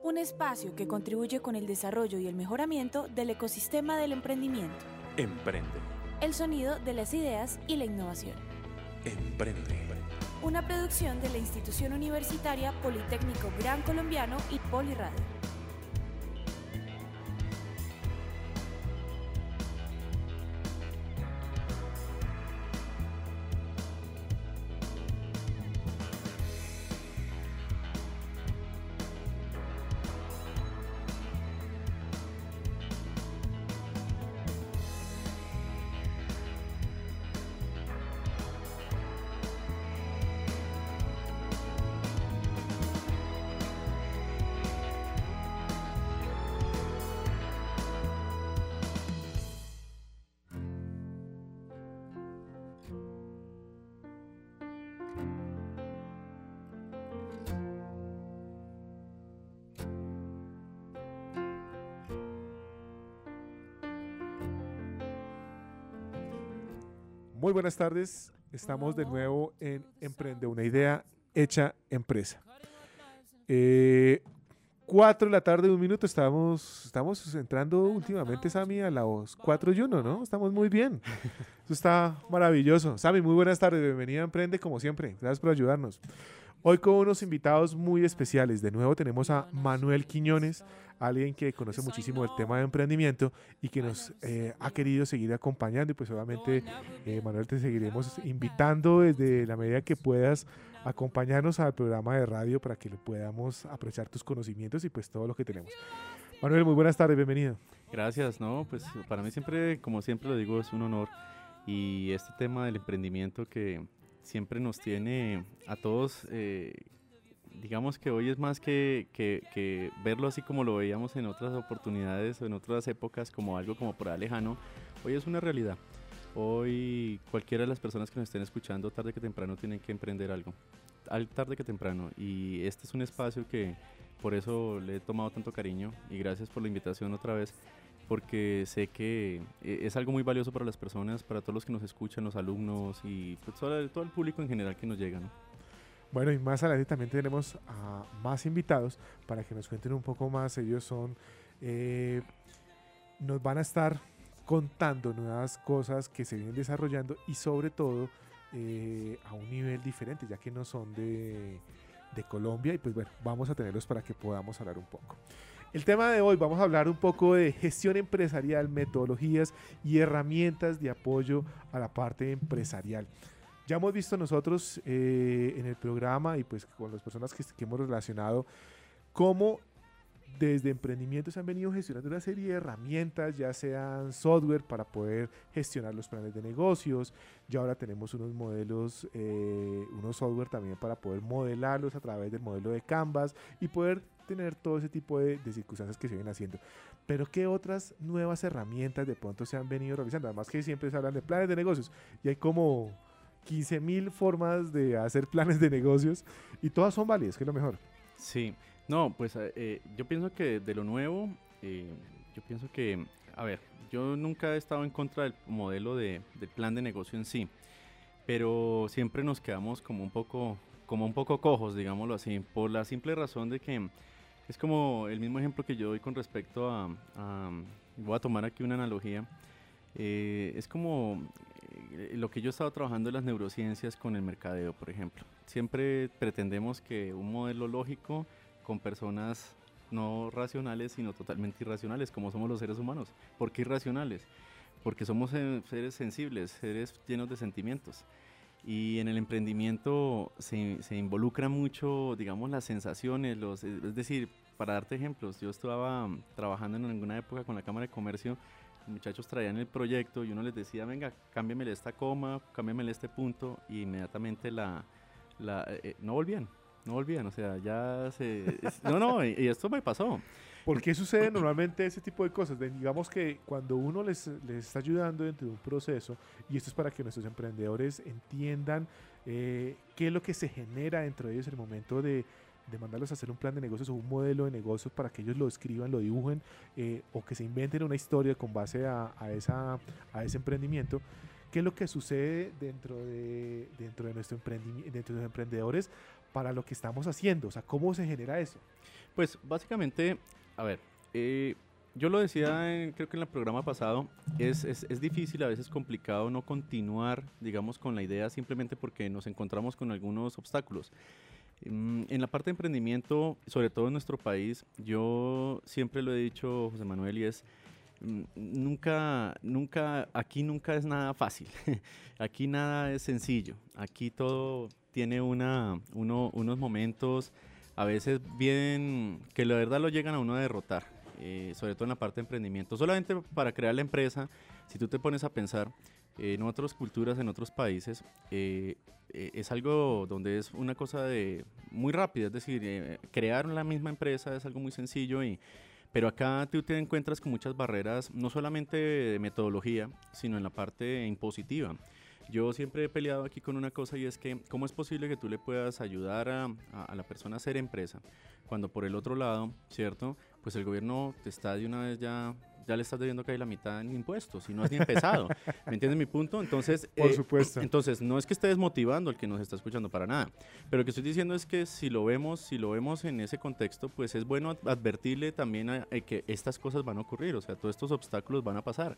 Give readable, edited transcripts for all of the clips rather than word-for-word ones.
un espacio que contribuye con el desarrollo y el mejoramiento del ecosistema del emprendimiento. Emprende. El sonido de las ideas y la innovación. Emprende. Una producción de la Institución Universitaria Politécnico Gran Colombiano y Poliradio. Muy buenas tardes, estamos de nuevo en Emprende, una idea hecha empresa. 4 de la tarde, 1 minuto, estamos entrando últimamente, Sami, a las 4:01, ¿no? Estamos muy bien, eso está maravilloso. Sami, muy buenas tardes, bienvenida a Emprende como siempre, gracias por ayudarnos. Hoy con unos invitados muy especiales. De nuevo tenemos a Manuel Quiñones, alguien que conoce muchísimo el tema de emprendimiento y que nos ha querido seguir acompañando. Y pues obviamente, Manuel, te seguiremos invitando desde la medida que puedas acompañarnos al programa de radio para que le podamos aprovechar tus conocimientos y pues todo lo que tenemos. Manuel, muy buenas tardes, bienvenido. Gracias, no, pues para mí siempre, como siempre lo digo, es un honor. Y este tema del emprendimiento que siempre nos tiene a todos, digamos que hoy es más que verlo así como lo veíamos en otras oportunidades o en otras épocas como algo como por ahí lejano. Hoy es una realidad. Hoy cualquiera de las personas que nos estén escuchando tarde que temprano tienen que emprender algo, tarde que temprano, y este es un espacio que por eso le he tomado tanto cariño y gracias por la invitación otra vez, porque sé que es algo muy valioso para las personas, para todos los que nos escuchan, los alumnos y pues todo el público en general que nos llega, ¿no? Bueno, y más adelante también tenemos a más invitados para que nos cuenten un poco más. Ellos son, nos van a estar contando nuevas cosas que se vienen desarrollando y sobre todo a un nivel diferente, ya que no son de Colombia, y pues bueno, vamos a tenerlos para que podamos hablar un poco. El tema de hoy, vamos a hablar un poco de gestión empresarial, metodologías y herramientas de apoyo a la parte empresarial. Ya hemos visto nosotros en el programa y pues con las personas que hemos relacionado cómo desde emprendimiento se han venido gestionando una serie de herramientas, ya sean software para poder gestionar los planes de negocios. Ya ahora tenemos unos modelos, unos software también para poder modelarlos a través del modelo de Canvas y poder tener todo ese tipo de circunstancias que se vienen haciendo. Pero ¿qué otras nuevas herramientas de pronto se han venido realizando? Además que siempre se hablan de planes de negocios y hay como 15.000 formas de hacer planes de negocios y todas son válidas, que es lo mejor. Sí, no, pues yo pienso que de lo nuevo, yo pienso que, a ver, yo nunca he estado en contra del modelo del plan de negocio en sí, pero siempre nos quedamos como un poco cojos, digámoslo así, por la simple razón de que es como el mismo ejemplo que yo doy con respecto voy a tomar aquí una analogía, es como lo que yo he estado trabajando en las neurociencias con el mercadeo, por ejemplo. Siempre pretendemos que un modelo lógico con personas no racionales, sino totalmente irracionales, como somos los seres humanos. ¿Por qué irracionales? Porque somos seres sensibles, seres llenos de sentimientos. Y en el emprendimiento se involucra mucho, digamos, las sensaciones, es decir, para darte ejemplos, yo estaba trabajando en alguna época con la Cámara de Comercio, los muchachos traían el proyecto y uno les decía, venga, cámbiamele esta coma, cámbiamele este punto, y inmediatamente no volvían, o sea, y esto me pasó. ¿Por qué sucede normalmente ese tipo de cosas? Digamos que cuando uno les está ayudando dentro de un proceso, y esto es para que nuestros emprendedores entiendan qué es lo que se genera dentro de ellos en el momento de mandarlos a hacer un plan de negocios o un modelo de negocios para que ellos lo escriban, lo dibujen o que se inventen una historia con base a ese emprendimiento. ¿Qué es lo que sucede dentro de nuestro emprendimiento, dentro de los emprendedores para lo que estamos haciendo? O sea, ¿cómo se genera eso? Pues básicamente, a ver, yo lo decía creo que en el programa pasado, es difícil, a veces complicado no continuar, digamos, con la idea simplemente porque nos encontramos con algunos obstáculos. En la parte de emprendimiento, sobre todo en nuestro país, yo siempre lo he dicho, José Manuel, y es, aquí nunca es nada fácil, aquí nada es sencillo, aquí todo tiene unos momentos a veces bien, que la verdad lo llegan a uno a derrotar, sobre todo en la parte de emprendimiento. Solamente para crear la empresa, si tú te pones a pensar en otras culturas, en otros países, es algo donde es una cosa muy rápida, es decir, crear la misma empresa es algo muy sencillo, pero acá tú te encuentras con muchas barreras, no solamente de metodología, sino en la parte impositiva. Yo siempre he peleado aquí con una cosa, y es que ¿cómo es posible que tú le puedas ayudar a la persona a hacer empresa cuando por el otro lado, ¿cierto? Pues el gobierno te está de una vez ya le estás debiendo que hay la mitad en impuestos y no has ni empezado. ¿Me entiendes mi punto? Entonces, por supuesto. Entonces, no es que esté desmotivando al que nos está escuchando para nada, pero lo que estoy diciendo es que si lo vemos en ese contexto, pues es bueno advertirle también a que estas cosas van a ocurrir, o sea, todos estos obstáculos van a pasar.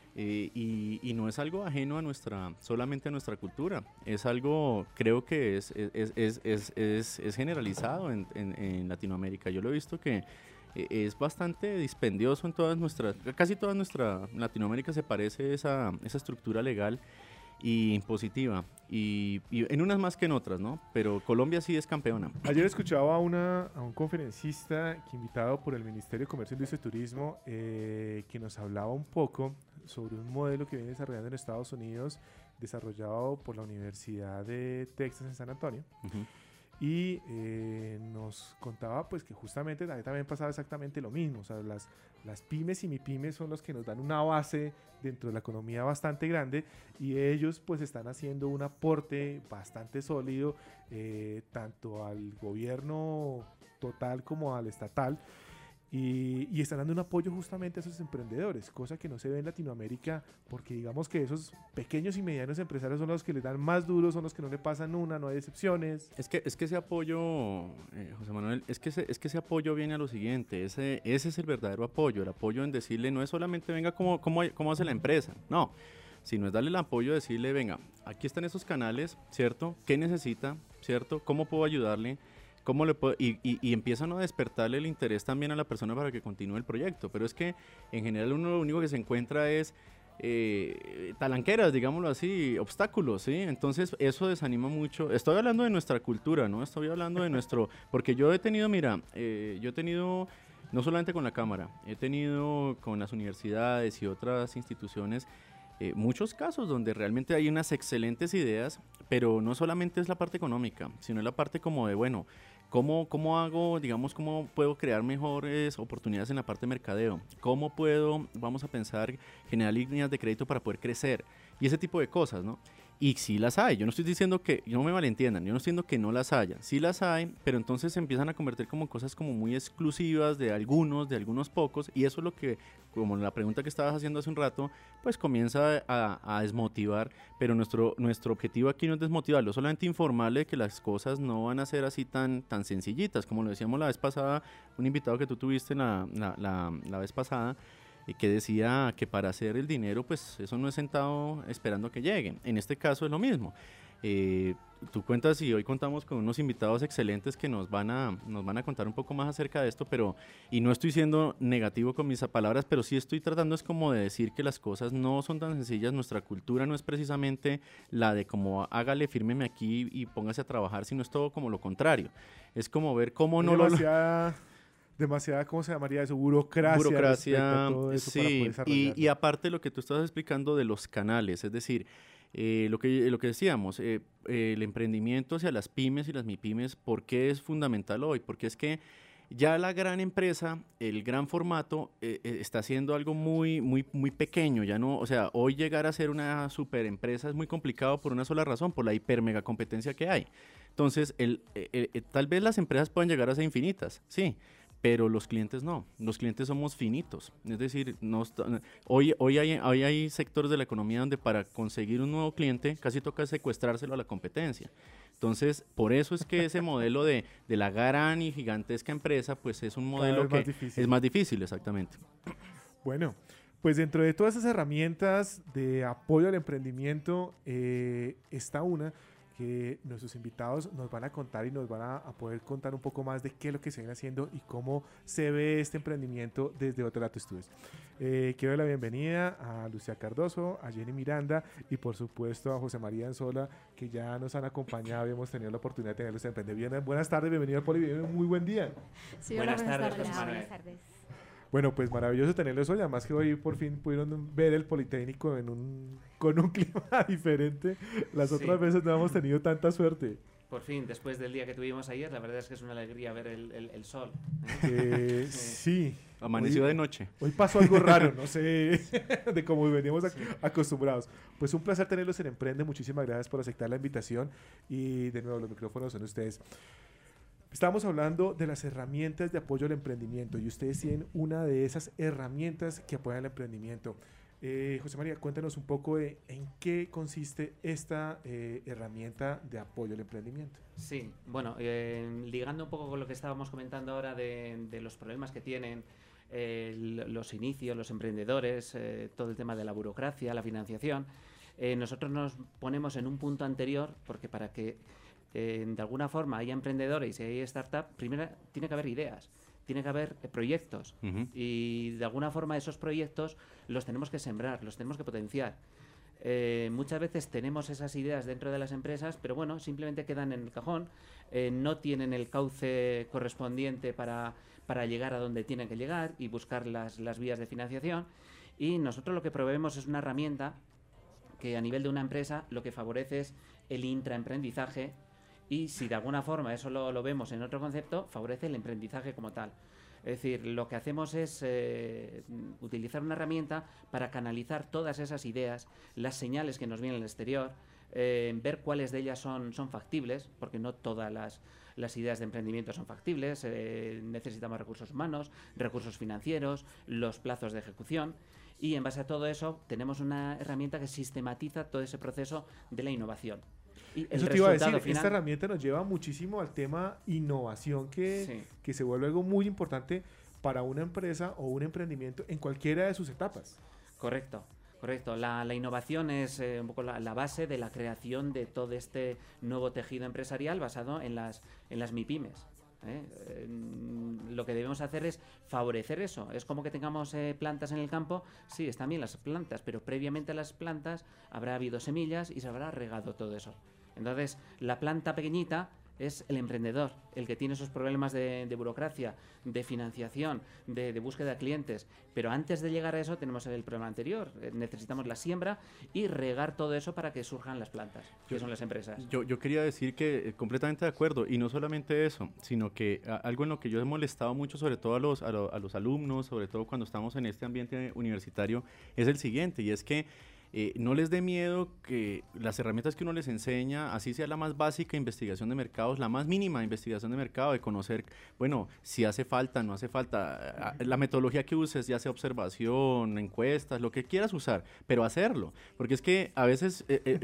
Y no es algo ajeno solamente a nuestra cultura, es algo, creo que es generalizado en Latinoamérica. Yo lo he visto que es bastante dispendioso en casi toda nuestra Latinoamérica se parece esa estructura legal y impositiva, y en unas más que en otras, ¿no? Pero Colombia sí es campeona. Ayer escuchaba a un conferencista que invitado por el Ministerio de Comercio, Industria y Turismo, que nos hablaba un poco sobre un modelo que viene desarrollando en Estados Unidos, desarrollado por la Universidad de Texas en San Antonio. Uh-huh. Y nos contaba pues que justamente también pasaba exactamente lo mismo. O sea, las pymes y MIPYMES son los que nos dan una base dentro de la economía bastante grande, y ellos pues están haciendo un aporte bastante sólido tanto al gobierno total como al estatal, y están dando un apoyo justamente a esos emprendedores, cosa que no se ve en Latinoamérica, porque digamos que esos pequeños y medianos empresarios son los que les dan más duro, son los que no le pasan no hay excepciones. Es que ese apoyo, José Manuel, es que ese apoyo viene a lo siguiente, ese es el verdadero apoyo, el apoyo en decirle, no es solamente venga cómo hace la empresa, no, sino es darle el apoyo de decirle, venga, aquí están esos canales, ¿cierto? ¿Qué necesita? ¿Cierto? ¿Cómo puedo ayudarle? ¿Cómo le puedo? Y empiezan a despertarle el interés también a la persona para que continúe el proyecto. Pero es que en general uno lo único que se encuentra es talanqueras, digámoslo así, obstáculos, ¿sí? Entonces eso desanima mucho. Estoy hablando de nuestra cultura, ¿no? Estoy hablando de porque yo he tenido, no solamente con la Cámara, he tenido con las universidades y otras instituciones, muchos casos donde realmente hay unas excelentes ideas, pero no solamente es la parte económica, sino es la parte como de, bueno, ¿cómo hago, digamos, cómo puedo crear mejores oportunidades en la parte de mercadeo? ¿Cómo puedo, vamos a pensar, generar líneas de crédito para poder crecer? Y ese tipo de cosas, ¿no? Y sí las hay, yo no estoy diciendo que, no me malentiendan, yo no estoy diciendo que no las haya, sí las hay, pero entonces se empiezan a convertir como cosas como muy exclusivas de algunos pocos, y eso es lo que, como la pregunta que estabas haciendo hace un rato, pues comienza a desmotivar, pero nuestro objetivo aquí no es desmotivarlo, solamente informarle que las cosas no van a ser así tan sencillitas, como lo decíamos la vez pasada, un invitado que tú tuviste la vez pasada, y que decía que para hacer el dinero, pues eso no es sentado esperando que llegue. En este caso es lo mismo. Tú cuentas, y hoy contamos con unos invitados excelentes que nos van a contar un poco más acerca de esto, y no estoy siendo negativo con mis palabras, pero sí estoy tratando es como de decir que las cosas no son tan sencillas. Nuestra cultura no es precisamente la de como hágale, fírmeme aquí y póngase a trabajar, sino es todo como lo contrario. Es como ver cómo no demasiada, ¿cómo se llamaría eso? Burocracia, todo eso, sí, y aparte lo que tú estás explicando de los canales, es decir, lo que decíamos, el emprendimiento hacia las pymes y las MIPYMES, ¿por qué es fundamental hoy? Porque es que ya la gran empresa, el gran formato, está haciendo algo muy, muy, muy pequeño. Ya no, o sea, hoy llegar a ser una super empresa es muy complicado por una sola razón, por la hiper mega competencia que hay. Entonces, tal vez las empresas puedan llegar a ser infinitas, sí, pero los clientes no, los clientes somos finitos, es decir, hoy hay sectores de la economía donde para conseguir un nuevo cliente casi toca secuestrárselo a la competencia. Entonces, por eso es que ese modelo de la gran y gigantesca empresa, pues es un modelo que es más difícil, exactamente. Bueno, pues dentro de todas esas herramientas de apoyo al emprendimiento, está una que nuestros invitados nos van a contar y nos van a poder contar un poco más de qué es lo que se viene haciendo y cómo se ve este emprendimiento desde Otelato Studios. Quiero dar la bienvenida a Lucía Cardoso, a Jenny Miranda y por supuesto a José María Anzola, que ya nos han acompañado y hemos tenido la oportunidad de tenerlos en Emprende. Buenas tardes, bienvenido al Poli, muy buen día. Sí, buenas tardes. Buenas tardes. Bueno, pues maravilloso tenerlos hoy, además que hoy por fin pudieron ver el Politécnico con un clima diferente. Las otras veces no hemos tenido tanta suerte. Por fin, después del día que tuvimos ayer, la verdad es que es una alegría ver el sol. Sí. Amaneció de noche. Hoy pasó algo raro, no sé, de cómo veníamos acostumbrados. Pues un placer tenerlos en Emprende, muchísimas gracias por aceptar la invitación y de nuevo los micrófonos son ustedes. Estamos hablando de las herramientas de apoyo al emprendimiento y ustedes tienen una de esas herramientas que apoyan el emprendimiento. José María, cuéntanos un poco en qué consiste esta herramienta de apoyo al emprendimiento. Sí, bueno, ligando un poco con lo que estábamos comentando ahora de los problemas que tienen los inicios, los emprendedores, todo el tema de la burocracia, la financiación, nosotros nos ponemos en un punto anterior porque para que de alguna forma haya emprendedores y hay startup, primero tiene que haber ideas, tiene que haber proyectos y de alguna forma esos proyectos los tenemos que sembrar, los tenemos que potenciar. Muchas veces tenemos esas ideas dentro de las empresas, pero bueno, simplemente quedan en el cajón, no tienen el cauce correspondiente para llegar a donde tienen que llegar y buscar las vías de financiación. Y nosotros lo que proveemos es una herramienta que a nivel de una empresa lo que favorece es el intraemprendizaje. Y si de alguna forma eso lo vemos en otro concepto, favorece el emprendizaje como tal. Es decir, lo que hacemos es utilizar una herramienta para canalizar todas esas ideas, las señales que nos vienen del exterior, ver cuáles de ellas son factibles, porque no todas las ideas de emprendimiento son factibles, necesitamos recursos humanos, recursos financieros, los plazos de ejecución. Y en base a todo eso tenemos una herramienta que sistematiza todo ese proceso de la innovación. Eso te iba a decir, esta herramienta nos lleva muchísimo al tema innovación que se vuelve algo muy importante para una empresa o un emprendimiento en cualquiera de sus etapas. Correcto. La innovación es un poco la base de la creación de todo este nuevo tejido empresarial basado en las MIPYMES. Lo que debemos hacer es favorecer eso. Es como que tengamos plantas en el campo. Sí, están bien las plantas, pero previamente a las plantas habrá habido semillas y se habrá regado todo eso. Entonces, la planta pequeñita es el emprendedor, el que tiene esos problemas de burocracia, de financiación, de búsqueda de clientes. Pero antes de llegar a eso tenemos el problema anterior. Necesitamos la siembra y regar todo eso para que surjan las plantas, que son las empresas. Yo quería decir que completamente de acuerdo, y no solamente eso, sino que algo en lo que yo he molestado mucho, sobre todo a los alumnos, sobre todo cuando estamos en este ambiente universitario, es el siguiente, y es que no les dé miedo que las herramientas que uno les enseña, así sea la más básica investigación de mercados, la más mínima investigación de mercado, de conocer, bueno, si hace falta, no hace falta, la metodología que uses, ya sea observación, encuestas, lo que quieras usar, pero hacerlo, porque es que a veces,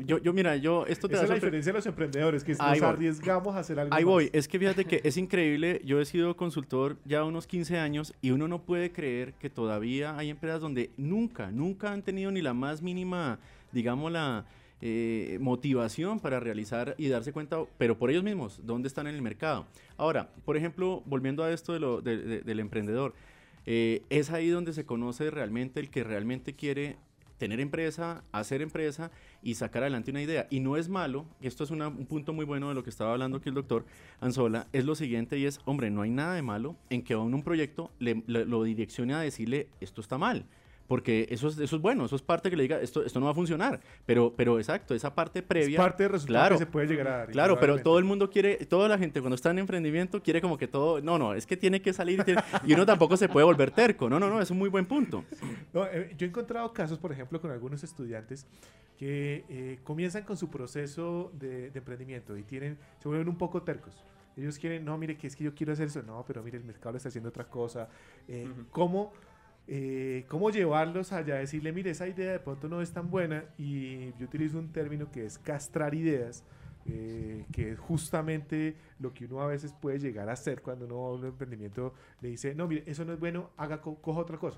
esto te Esa es la diferencia de los emprendedores, que nos arriesgamos a hacer algo Ahí más. voy, es que fíjate que es increíble, yo he sido consultor ya unos 15 años y uno no puede creer que todavía hay empresas donde nunca han tenido ni la más mínima, digamos, la motivación para realizar y darse cuenta, pero por ellos mismos, dónde están en el mercado. Ahora, por ejemplo, volviendo a esto del emprendedor, es ahí donde se conoce realmente el que realmente quiere tener empresa, hacer empresa y sacar adelante una idea. Y no es malo, esto es un punto muy bueno de lo que estaba hablando aquí el doctor Anzola, es lo siguiente y es, hombre, no hay nada de malo en que a un proyecto lo direccione a decirle, esto está mal. Porque eso es bueno, eso es parte que le diga, esto no va a funcionar, pero exacto, esa parte previa. Es parte del resultado que se puede llegar a dar. Claro, pero todo el mundo quiere, toda la gente cuando está en emprendimiento quiere como que todo, no, es que tiene que salir y uno tampoco se puede volver terco, no, es un muy buen punto. No, yo he encontrado casos, por ejemplo, con algunos estudiantes que comienzan con su proceso de emprendimiento y se vuelven un poco tercos. Ellos quieren, no, mire, que es que yo quiero hacer eso, no, pero mire, el mercado le está haciendo otra cosa. ¿Cómo llevarlos allá? Decirle, mire, esa idea de pronto no es tan buena, y yo utilizo un término que es castrar ideas que es justamente lo que uno a veces puede llegar a hacer cuando uno va a un emprendimiento, le dice, no, mire, eso no es bueno, coja otra cosa.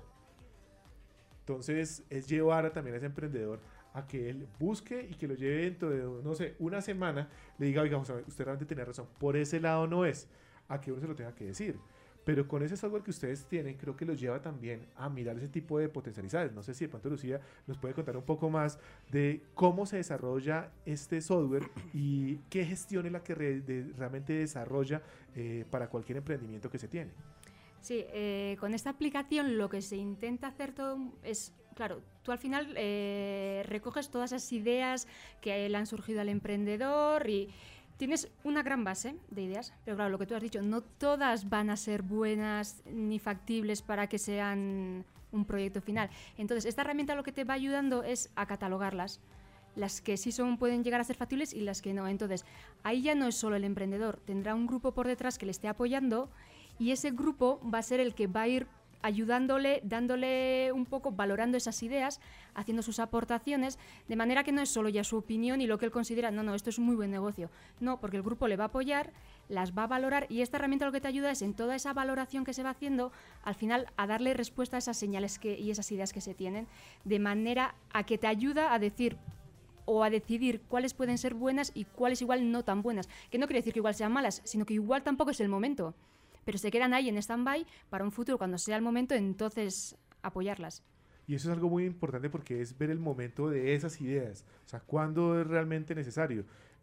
Entonces es llevar también a ese emprendedor a que él busque y que lo lleve dentro de, no sé, una semana, le diga, oiga, José, usted realmente tiene razón, por ese lado no es, a que uno se lo tenga que decir. Pero con ese software que ustedes tienen, creo que los lleva también a mirar ese tipo de potencialidades. No sé si de pronto Lucía nos puede contar un poco más de cómo se desarrolla este software y qué gestión es la que realmente desarrolla para cualquier emprendimiento que se tiene. Sí, con esta aplicación lo que se intenta hacer todo es, claro, tú al final recoges todas esas ideas que le han surgido al emprendedor y tienes una gran base de ideas, pero claro, lo que tú has dicho, no todas van a ser buenas ni factibles para que sean un proyecto final. Entonces, esta herramienta lo que te va ayudando es a catalogarlas, las que sí pueden llegar a ser factibles y las que no. Entonces, ahí ya no es solo el emprendedor, tendrá un grupo por detrás que le esté apoyando y ese grupo va a ser el que va a ir ayudándole, dándole un poco, valorando esas ideas, haciendo sus aportaciones, de manera que no es solo ya su opinión y lo que él considera, no, esto es un muy buen negocio. No, porque el grupo le va a apoyar, las va a valorar y esta herramienta lo que te ayuda es en toda esa valoración que se va haciendo, al final a darle respuesta a esas señales y esas ideas que se tienen, de manera a que te ayuda a decir o a decidir cuáles pueden ser buenas y cuáles igual no tan buenas. Que no quiere decir que igual sean malas, sino que igual tampoco es el momento. Pero se quedan ahí en stand-by para un futuro, cuando sea el momento, entonces apoyarlas. Y eso es algo muy importante porque es ver el momento de esas ideas, o sea, cuándo es realmente necesario.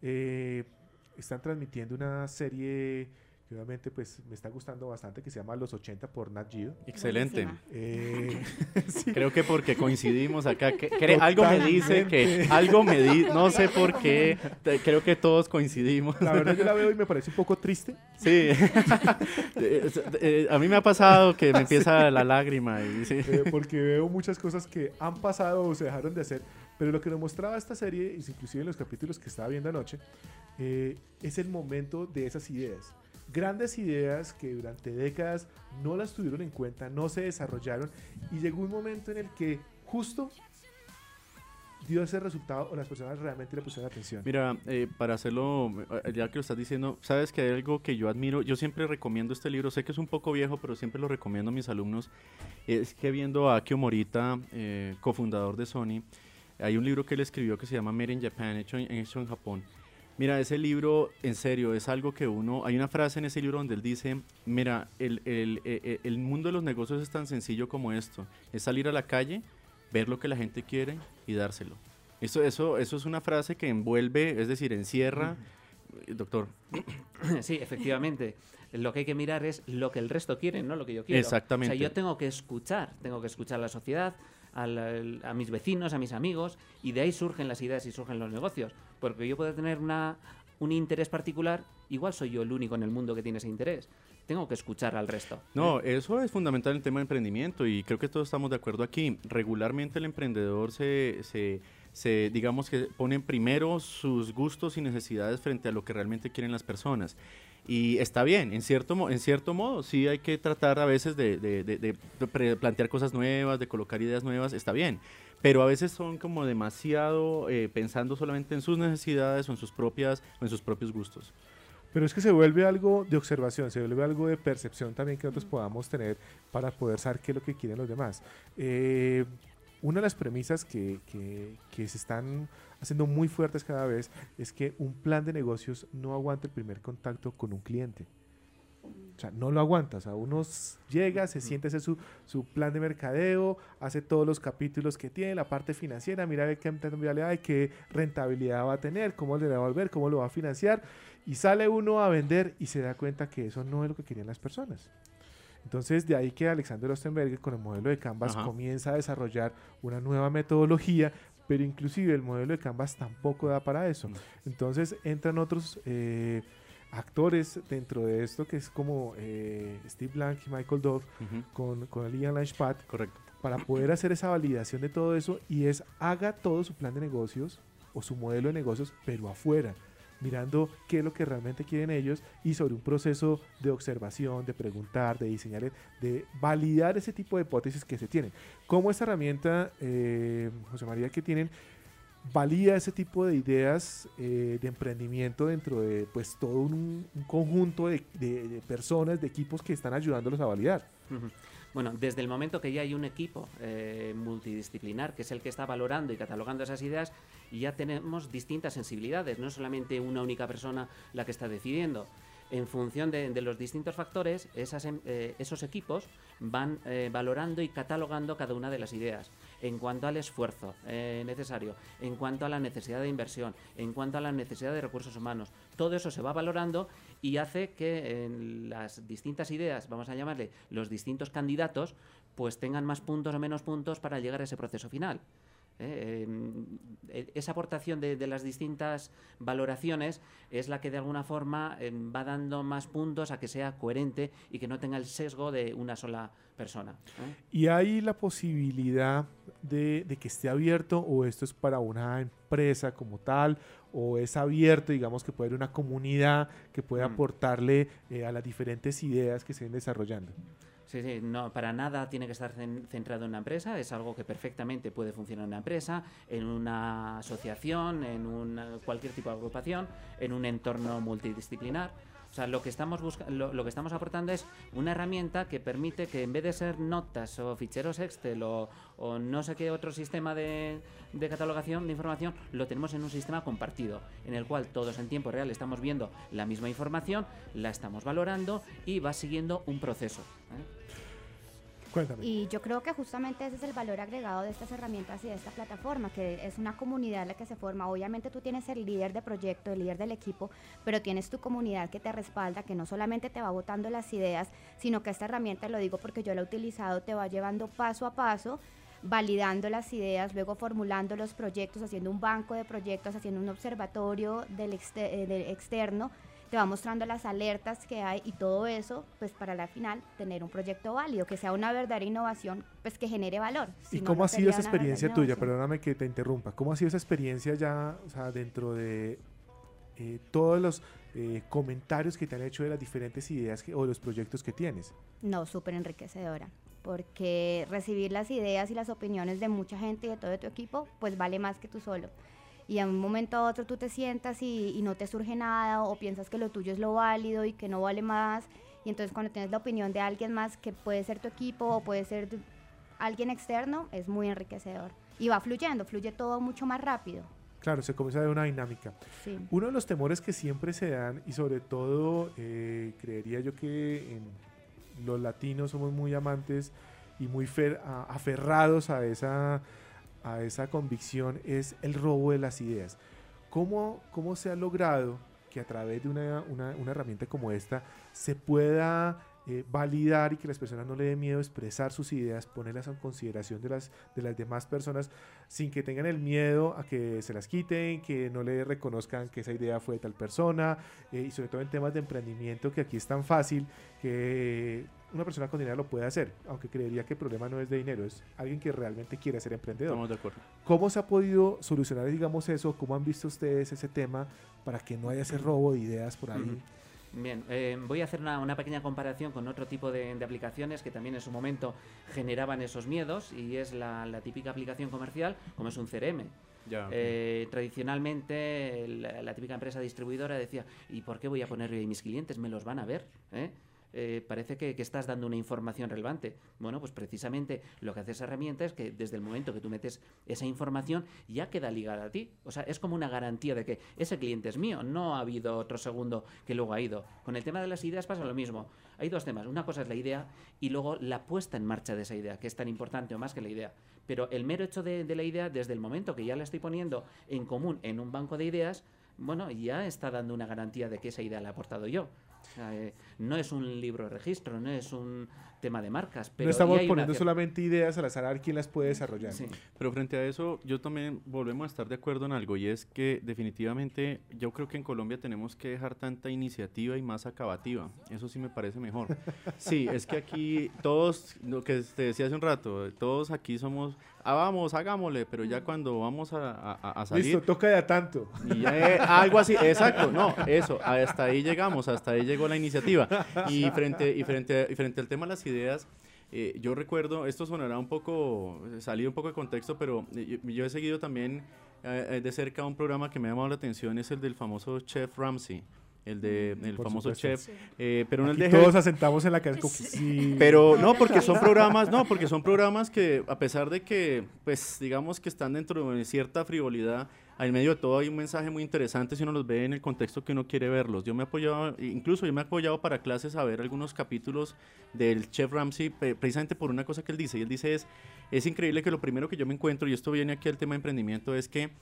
Están transmitiendo una serie que obviamente pues me está gustando bastante, que se llama Los 80 por Nat Geo. Excelente. Sí. Creo que porque coincidimos acá, algo me dice que, no sé por qué, creo que todos coincidimos. La verdad yo la veo y me parece un poco triste. Sí, a mí me ha pasado que me empieza la lágrima. Y, sí. Porque veo muchas cosas que han pasado o se dejaron de hacer, pero lo que nos mostraba esta serie, inclusive en los capítulos que estaba viendo anoche, es el momento de esas ideas. Grandes ideas que durante décadas no las tuvieron en cuenta, no se desarrollaron y llegó un momento en el que justo dio ese resultado o las personas realmente le pusieron atención. Mira, para hacerlo, ya que lo estás diciendo, sabes que hay algo que yo admiro, yo siempre recomiendo este libro, sé que es un poco viejo, pero siempre lo recomiendo a mis alumnos, es que viendo a Akio Morita, cofundador de Sony, hay un libro que él escribió que se llama Made in Japan, hecho en Japón. Mira, ese libro, en serio, es algo que hay una frase en ese libro donde él dice, mira, el mundo de los negocios es tan sencillo como esto, es salir a la calle, ver lo que la gente quiere y dárselo. Eso es una frase que envuelve, es decir, encierra, doctor. Sí, efectivamente. Lo que hay que mirar es lo que el resto quiere, no lo que yo quiero. Exactamente. O sea, yo tengo que escuchar a la sociedad, a mis vecinos, a mis amigos, y de ahí surgen las ideas y surgen los negocios. Porque yo puedo tener un interés particular, igual soy yo el único en el mundo que tiene ese interés. Tengo que escuchar al resto. No, eso es fundamental en el tema de emprendimiento y creo que todos estamos de acuerdo aquí. Regularmente el emprendedor digamos que pone primero sus gustos y necesidades frente a lo que realmente quieren las personas. Y está bien, en cierto modo, sí hay que tratar a veces de plantear cosas nuevas, de colocar ideas nuevas, está bien. Pero a veces son como demasiado pensando solamente en sus necesidades o en sus propios gustos. Pero es que se vuelve algo de observación, se vuelve algo de percepción también que nosotros podamos tener para poder saber qué es lo que quieren los demás. Una de las premisas que se están haciendo muy fuertes cada vez es que un plan de negocios no aguanta el primer contacto con un cliente. O sea, no lo aguanta. O sea, uno llega, se siente a hacer su plan de mercadeo, hace todos los capítulos que tiene, la parte financiera, mira qué rentabilidad hay, qué rentabilidad va a tener, cómo le va a volver, cómo lo va a financiar, y sale uno a vender y se da cuenta que eso no es lo que querían las personas. Entonces, de ahí que Alexander Ostenberger con el modelo de Canvas comienza a desarrollar una nueva metodología, pero inclusive el modelo de Canvas tampoco da para eso. Entonces, entran otros actores dentro de esto, que es como Steve Blank y Michael Dove con el Ian Launchpad. Correcto. Para poder hacer esa validación de todo eso, y haga todo su plan de negocios o su modelo de negocios, pero afuera, mirando qué es lo que realmente quieren ellos y sobre un proceso de observación, de preguntar, de diseñar, de validar ese tipo de hipótesis que se tienen. Como esta herramienta, José María, que tienen, valida ese tipo de ideas de emprendimiento dentro de pues todo un conjunto de personas, de equipos que están ayudándolos a validar. Bueno, desde el momento que ya hay un equipo multidisciplinar, que es el que está valorando y catalogando esas ideas, ya tenemos distintas sensibilidades, no es solamente una única persona la que está decidiendo. En función de los distintos factores, esos equipos van valorando y catalogando cada una de las ideas. En cuanto al esfuerzo necesario, en cuanto a la necesidad de inversión, en cuanto a la necesidad de recursos humanos, todo eso se va valorando y hace que las distintas ideas, vamos a llamarle los distintos candidatos, pues tengan más puntos o menos puntos para llegar a ese proceso final. Esa aportación de las distintas valoraciones es la que de alguna forma va dando más puntos a que sea coherente y que no tenga el sesgo de una sola persona. ¿Y hay la posibilidad de que esté abierto, o esto es para una empresa como tal, o es abierto, digamos que puede haber una comunidad que puede aportarle a las diferentes ideas que se estén desarrollando? Sí, no, para nada tiene que estar centrado en una empresa, es algo que perfectamente puede funcionar en una empresa, en una asociación, en cualquier tipo de agrupación, en un entorno multidisciplinar. O sea, lo que estamos lo que estamos aportando es una herramienta que permite que en vez de ser notas o ficheros Excel o no sé qué otro sistema de catalogación de información, lo tenemos en un sistema compartido, en el cual todos en tiempo real estamos viendo la misma información, la estamos valorando y va siguiendo un proceso. Cuéntame. Y yo creo que justamente ese es el valor agregado de estas herramientas y de esta plataforma, que es una comunidad la que se forma. Obviamente tú tienes el líder de proyecto, el líder del equipo, pero tienes tu comunidad que te respalda, que no solamente te va botando las ideas, sino que esta herramienta, lo digo porque yo la he utilizado, te va llevando paso a paso, validando las ideas, luego formulando los proyectos, haciendo un banco de proyectos, haciendo un observatorio del externo, te va mostrando las alertas que hay y todo eso, pues para la final tener un proyecto válido, que sea una verdadera innovación, pues que genere valor. ¿Y cómo ha sido esa experiencia tuya? Perdóname que te interrumpa. ¿Cómo ha sido esa experiencia ya, o sea, dentro de todos los comentarios que te han hecho de las diferentes ideas o los proyectos que tienes? No, súper enriquecedora, porque recibir las ideas y las opiniones de mucha gente y de todo tu equipo, pues vale más que tú solo. Y a un momento a otro tú te sientas y no te surge nada, o piensas que lo tuyo es lo válido y que no vale más, y entonces cuando tienes la opinión de alguien más, que puede ser tu equipo o puede ser alguien externo, es muy enriquecedor. Y va fluyendo, fluye todo mucho más rápido. Claro, se comienza a ver una dinámica. Sí. Uno de los temores que siempre se dan, y sobre todo creería yo que los latinos somos muy amantes y muy aferrados a esa convicción, es el robo de las ideas. ¿Cómo se ha logrado que a través de una herramienta como esta se pueda validar y que las personas no le den miedo expresar sus ideas, ponerlas en consideración de las demás personas sin que tengan el miedo a que se las quiten, que no le reconozcan que esa idea fue de tal persona, y sobre todo en temas de emprendimiento, que aquí es tan fácil que una persona con dinero lo puede hacer, aunque creería que el problema no es de dinero, es alguien que realmente quiere ser emprendedor. Estamos de acuerdo. ¿Cómo se ha podido solucionar, digamos, eso? ¿Cómo han visto ustedes ese tema para que no haya ese robo de ideas por ahí? Bien, voy a hacer una pequeña comparación con otro tipo de aplicaciones que también en su momento generaban esos miedos, y es la típica aplicación comercial, como es un CRM. Ya, okay. Tradicionalmente la típica empresa distribuidora decía, ¿y por qué voy a poner mis clientes? ¿Me los van a ver? Parece que estás dando una información relevante. Bueno, pues precisamente lo que hace esa herramienta es que desde el momento que tú metes esa información ya queda ligada a ti. O sea, es como una garantía de que ese cliente es mío, no ha habido otro segundo que luego ha ido. Con el tema de las ideas pasa lo mismo. Hay dos temas. Una cosa es la idea y luego la puesta en marcha de esa idea, que es tan importante o más que la idea. Pero el mero hecho de la idea, desde el momento que ya la estoy poniendo en común en un banco de ideas, bueno, ya está dando una garantía de que esa idea la he aportado yo. O sea, no es un libro de registro, no es un tema de marcas. Pero no estamos poniendo solamente ideas al azar a ver quién las puede desarrollar. Sí. Pero frente a eso, yo también volvemos a estar de acuerdo en algo, y es que definitivamente yo creo que en Colombia tenemos que dejar tanta iniciativa y más acabativa. Eso sí me parece mejor. Sí, es que aquí todos, lo que te decía hace un rato, todos aquí somos, vamos, hagámosle, pero ya cuando vamos a salir... Listo, toca ya tanto. Y ya, algo así, exacto, no, eso, hasta ahí llegamos, hasta ahí llegó la iniciativa. Y frente al tema de las ideas, Yo recuerdo, esto sonará un poco, salido un poco de contexto, pero yo he seguido también de cerca un programa que me ha llamado la atención, es el del famoso Chef Ramsay. El famoso chef, pero no el de todos asentamos en la cabeza, sí. Pero no, porque son programas que, a pesar de que, pues, digamos que están dentro de cierta frivolidad, en medio de todo hay un mensaje muy interesante si uno los ve en el contexto que uno quiere verlos. Yo me he apoyado para clases a ver algunos capítulos del Chef Ramsay, precisamente por una cosa que él dice, y él dice es increíble que lo primero que yo me encuentro, y esto viene aquí al tema de emprendimiento, es que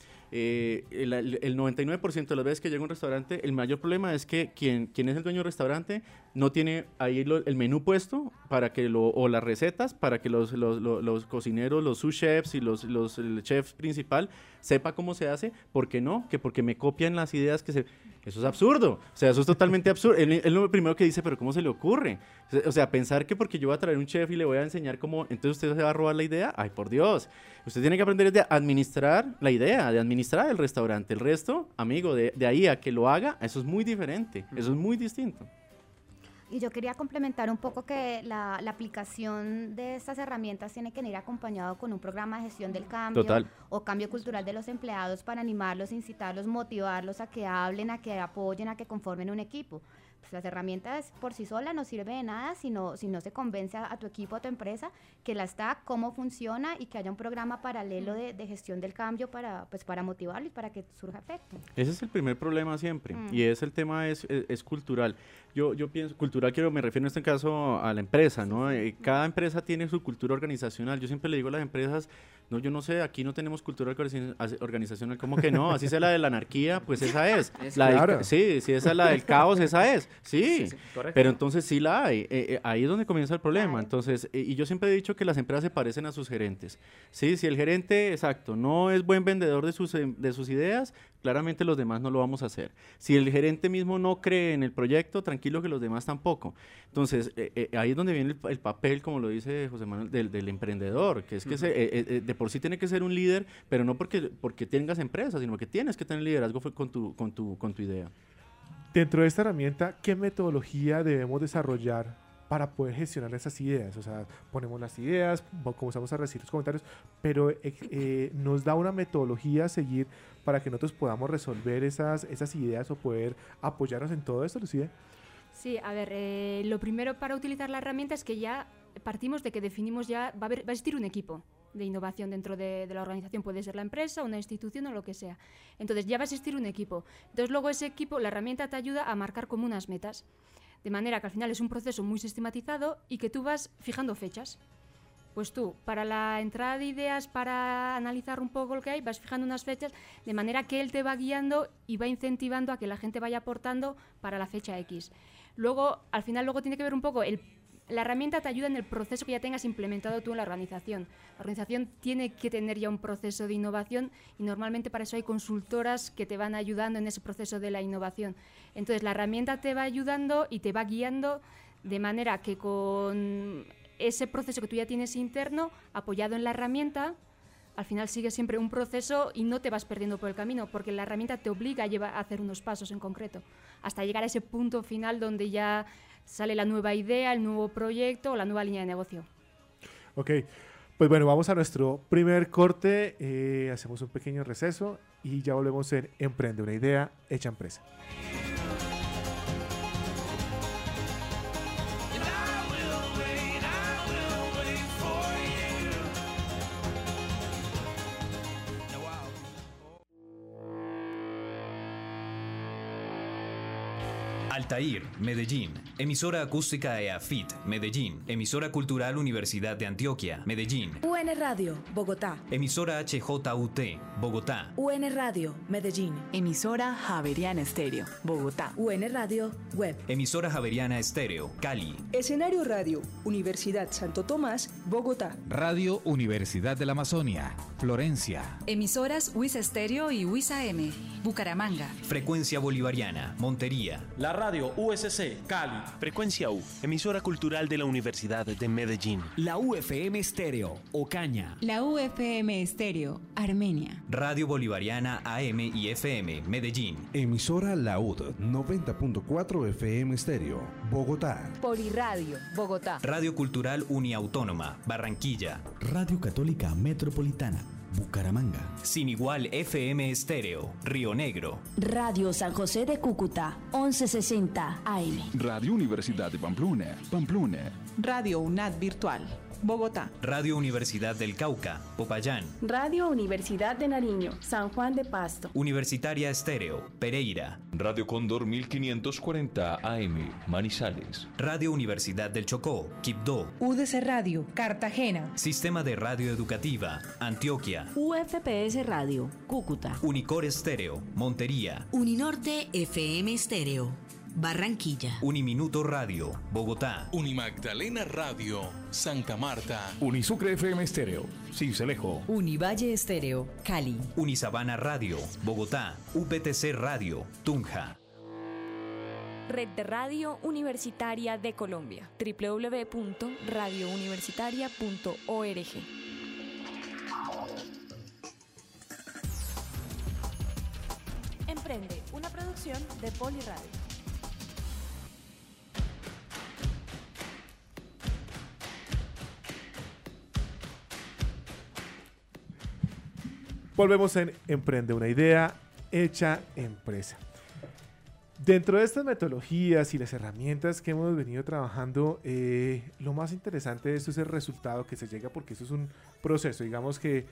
el 99% de las veces que llega a un restaurante, el mayor problema es que quien es el dueño del restaurante no tiene ahí el menú puesto para que o las recetas para que los cocineros, los sous chefs y el chef principal sepa cómo se hace. ¿Por qué no? Que porque me copian las ideas que se... Eso es absurdo, o sea, eso es totalmente absurdo. Él lo primero que dice, pero ¿cómo se le ocurre? O sea, pensar que porque yo voy a traer un chef y le voy a enseñar cómo, entonces usted se va a robar la idea. Ay, por Dios, usted tiene que aprender de administrar la idea, de administrar el restaurante. El resto, amigo, de ahí a que lo haga, eso es muy diferente, eso es muy distinto. Y yo quería complementar un poco que la aplicación de estas herramientas tiene que ir acompañado con un programa de gestión del cambio. Total. O cambio cultural de los empleados para animarlos, incitarlos, motivarlos a que hablen, a que apoyen, a que conformen un equipo. Pues las herramientas por sí solas no sirven de nada si no se convence a tu equipo, a tu empresa, que la está, cómo funciona y que haya un programa paralelo de gestión del cambio para motivarlo y para que surja efecto. Ese es el primer problema siempre, y el tema es cultural. Yo pienso, cultural me refiero en este caso a la empresa, ¿no? Cada empresa tiene su cultura organizacional. Yo siempre le digo a las empresas, no, yo no sé, aquí no tenemos cultura organizacional, ¿cómo que no? Así sea la de la anarquía, pues esa es. Claro. Sí, esa es la del caos, esa es. Sí, correcto. Pero entonces sí la hay. Ahí es donde comienza el problema. Claro. Entonces, y yo siempre he dicho que las empresas se parecen a sus gerentes. Sí, si el gerente, exacto, no es buen vendedor de sus ideas, claramente los demás no lo vamos a hacer. Si el gerente mismo no cree en el proyecto, tranquilo que los demás tampoco. Entonces, ahí es donde viene el papel, como lo dice José Manuel, del emprendedor, que es que de por sí tiene que ser un líder, pero no porque tengas empresa, sino que tienes que tener liderazgo con tu idea. Dentro de esta herramienta, ¿qué metodología debemos desarrollar para poder gestionar esas ideas? O sea, ponemos las ideas, comenzamos a recibir los comentarios, pero nos da una metodología a seguir para que nosotros podamos resolver esas ideas o poder apoyarnos en todo esto, Lucía. Sí, a ver, lo primero para utilizar la herramienta es que ya partimos de que definimos va a existir un equipo de innovación dentro de la organización, puede ser la empresa, una institución o lo que sea. Entonces ya va a existir un equipo. Entonces luego ese equipo, la herramienta te ayuda a marcar como unas metas, de manera que al final es un proceso muy sistematizado y que tú vas fijando fechas. Pues tú, para la entrada de ideas, para analizar un poco lo que hay, vas fijando unas fechas, de manera que él te va guiando y va incentivando a que la gente vaya aportando para la fecha X. Luego, al final, tiene que ver un poco la herramienta te ayuda en el proceso que ya tengas implementado tú en la organización. La organización tiene que tener ya un proceso de innovación y normalmente para eso hay consultoras que te van ayudando en ese proceso de la innovación. Entonces la herramienta te va ayudando y te va guiando de manera que con ese proceso que tú ya tienes interno, apoyado en la herramienta, al final sigue siempre un proceso y no te vas perdiendo por el camino, porque la herramienta te obliga a hacer unos pasos en concreto, hasta llegar a ese punto final donde ya sale la nueva idea, el nuevo proyecto o la nueva línea de negocio. Ok, pues bueno, vamos a nuestro primer corte, hacemos un pequeño receso y ya volvemos en Emprende, una idea hecha empresa. Altair, Medellín. Emisora acústica EAFIT, Medellín. Emisora cultural Universidad de Antioquia, Medellín. UN Radio, Bogotá. Emisora HJUT, Bogotá. UN Radio, Medellín. Emisora Javeriana Estéreo, Bogotá. UN Radio, Web. Emisora Javeriana Estéreo, Cali. Escenario Radio, Universidad Santo Tomás, Bogotá. Radio Universidad de la Amazonia, Florencia. Emisoras WIS Estéreo y WIS AM, Bucaramanga. Frecuencia Bolivariana, Montería. La Radio USC, Cali. Frecuencia U, emisora cultural de la Universidad de Medellín. La UFM Estéreo, Ocaña. La UFM Estéreo, Armenia. Radio Bolivariana AM y FM, Medellín. Emisora Laud 90.4 FM Estéreo, Bogotá. Poliradio, Bogotá. Radio Cultural Uniautónoma, Barranquilla. Radio Católica Metropolitana, Bucaramanga. Sin igual FM Estéreo, Río Negro. Radio San José de Cúcuta, 1160 AM. Radio Universidad de Pamplona, Pamplona. Radio UNAD Virtual, Bogotá. Radio Universidad del Cauca, Popayán. Radio Universidad de Nariño, San Juan de Pasto. Universitaria Estéreo, Pereira. Radio Cóndor 1540 AM, Manizales. Radio Universidad del Chocó, Quibdó. UDC Radio, Cartagena. Sistema de Radio Educativa, Antioquia. UFPS Radio, Cúcuta. Unicor Estéreo, Montería. Uninorte FM Estéreo, Barranquilla. Uniminuto Radio, Bogotá. Unimagdalena Radio, Santa Marta. Unisucre FM Estéreo, Sincelejo. Univalle Estéreo, Cali. Unisabana Radio, Bogotá. UPTC Radio, Tunja. Red de Radio Universitaria de Colombia, www.radiouniversitaria.org. Emprende, una producción de Poliradio. Volvemos en Emprende, una idea hecha empresa. Dentro de estas metodologías y las herramientas que hemos venido trabajando, lo más interesante de esto es el resultado que se llega, porque eso es un proceso. Digamos que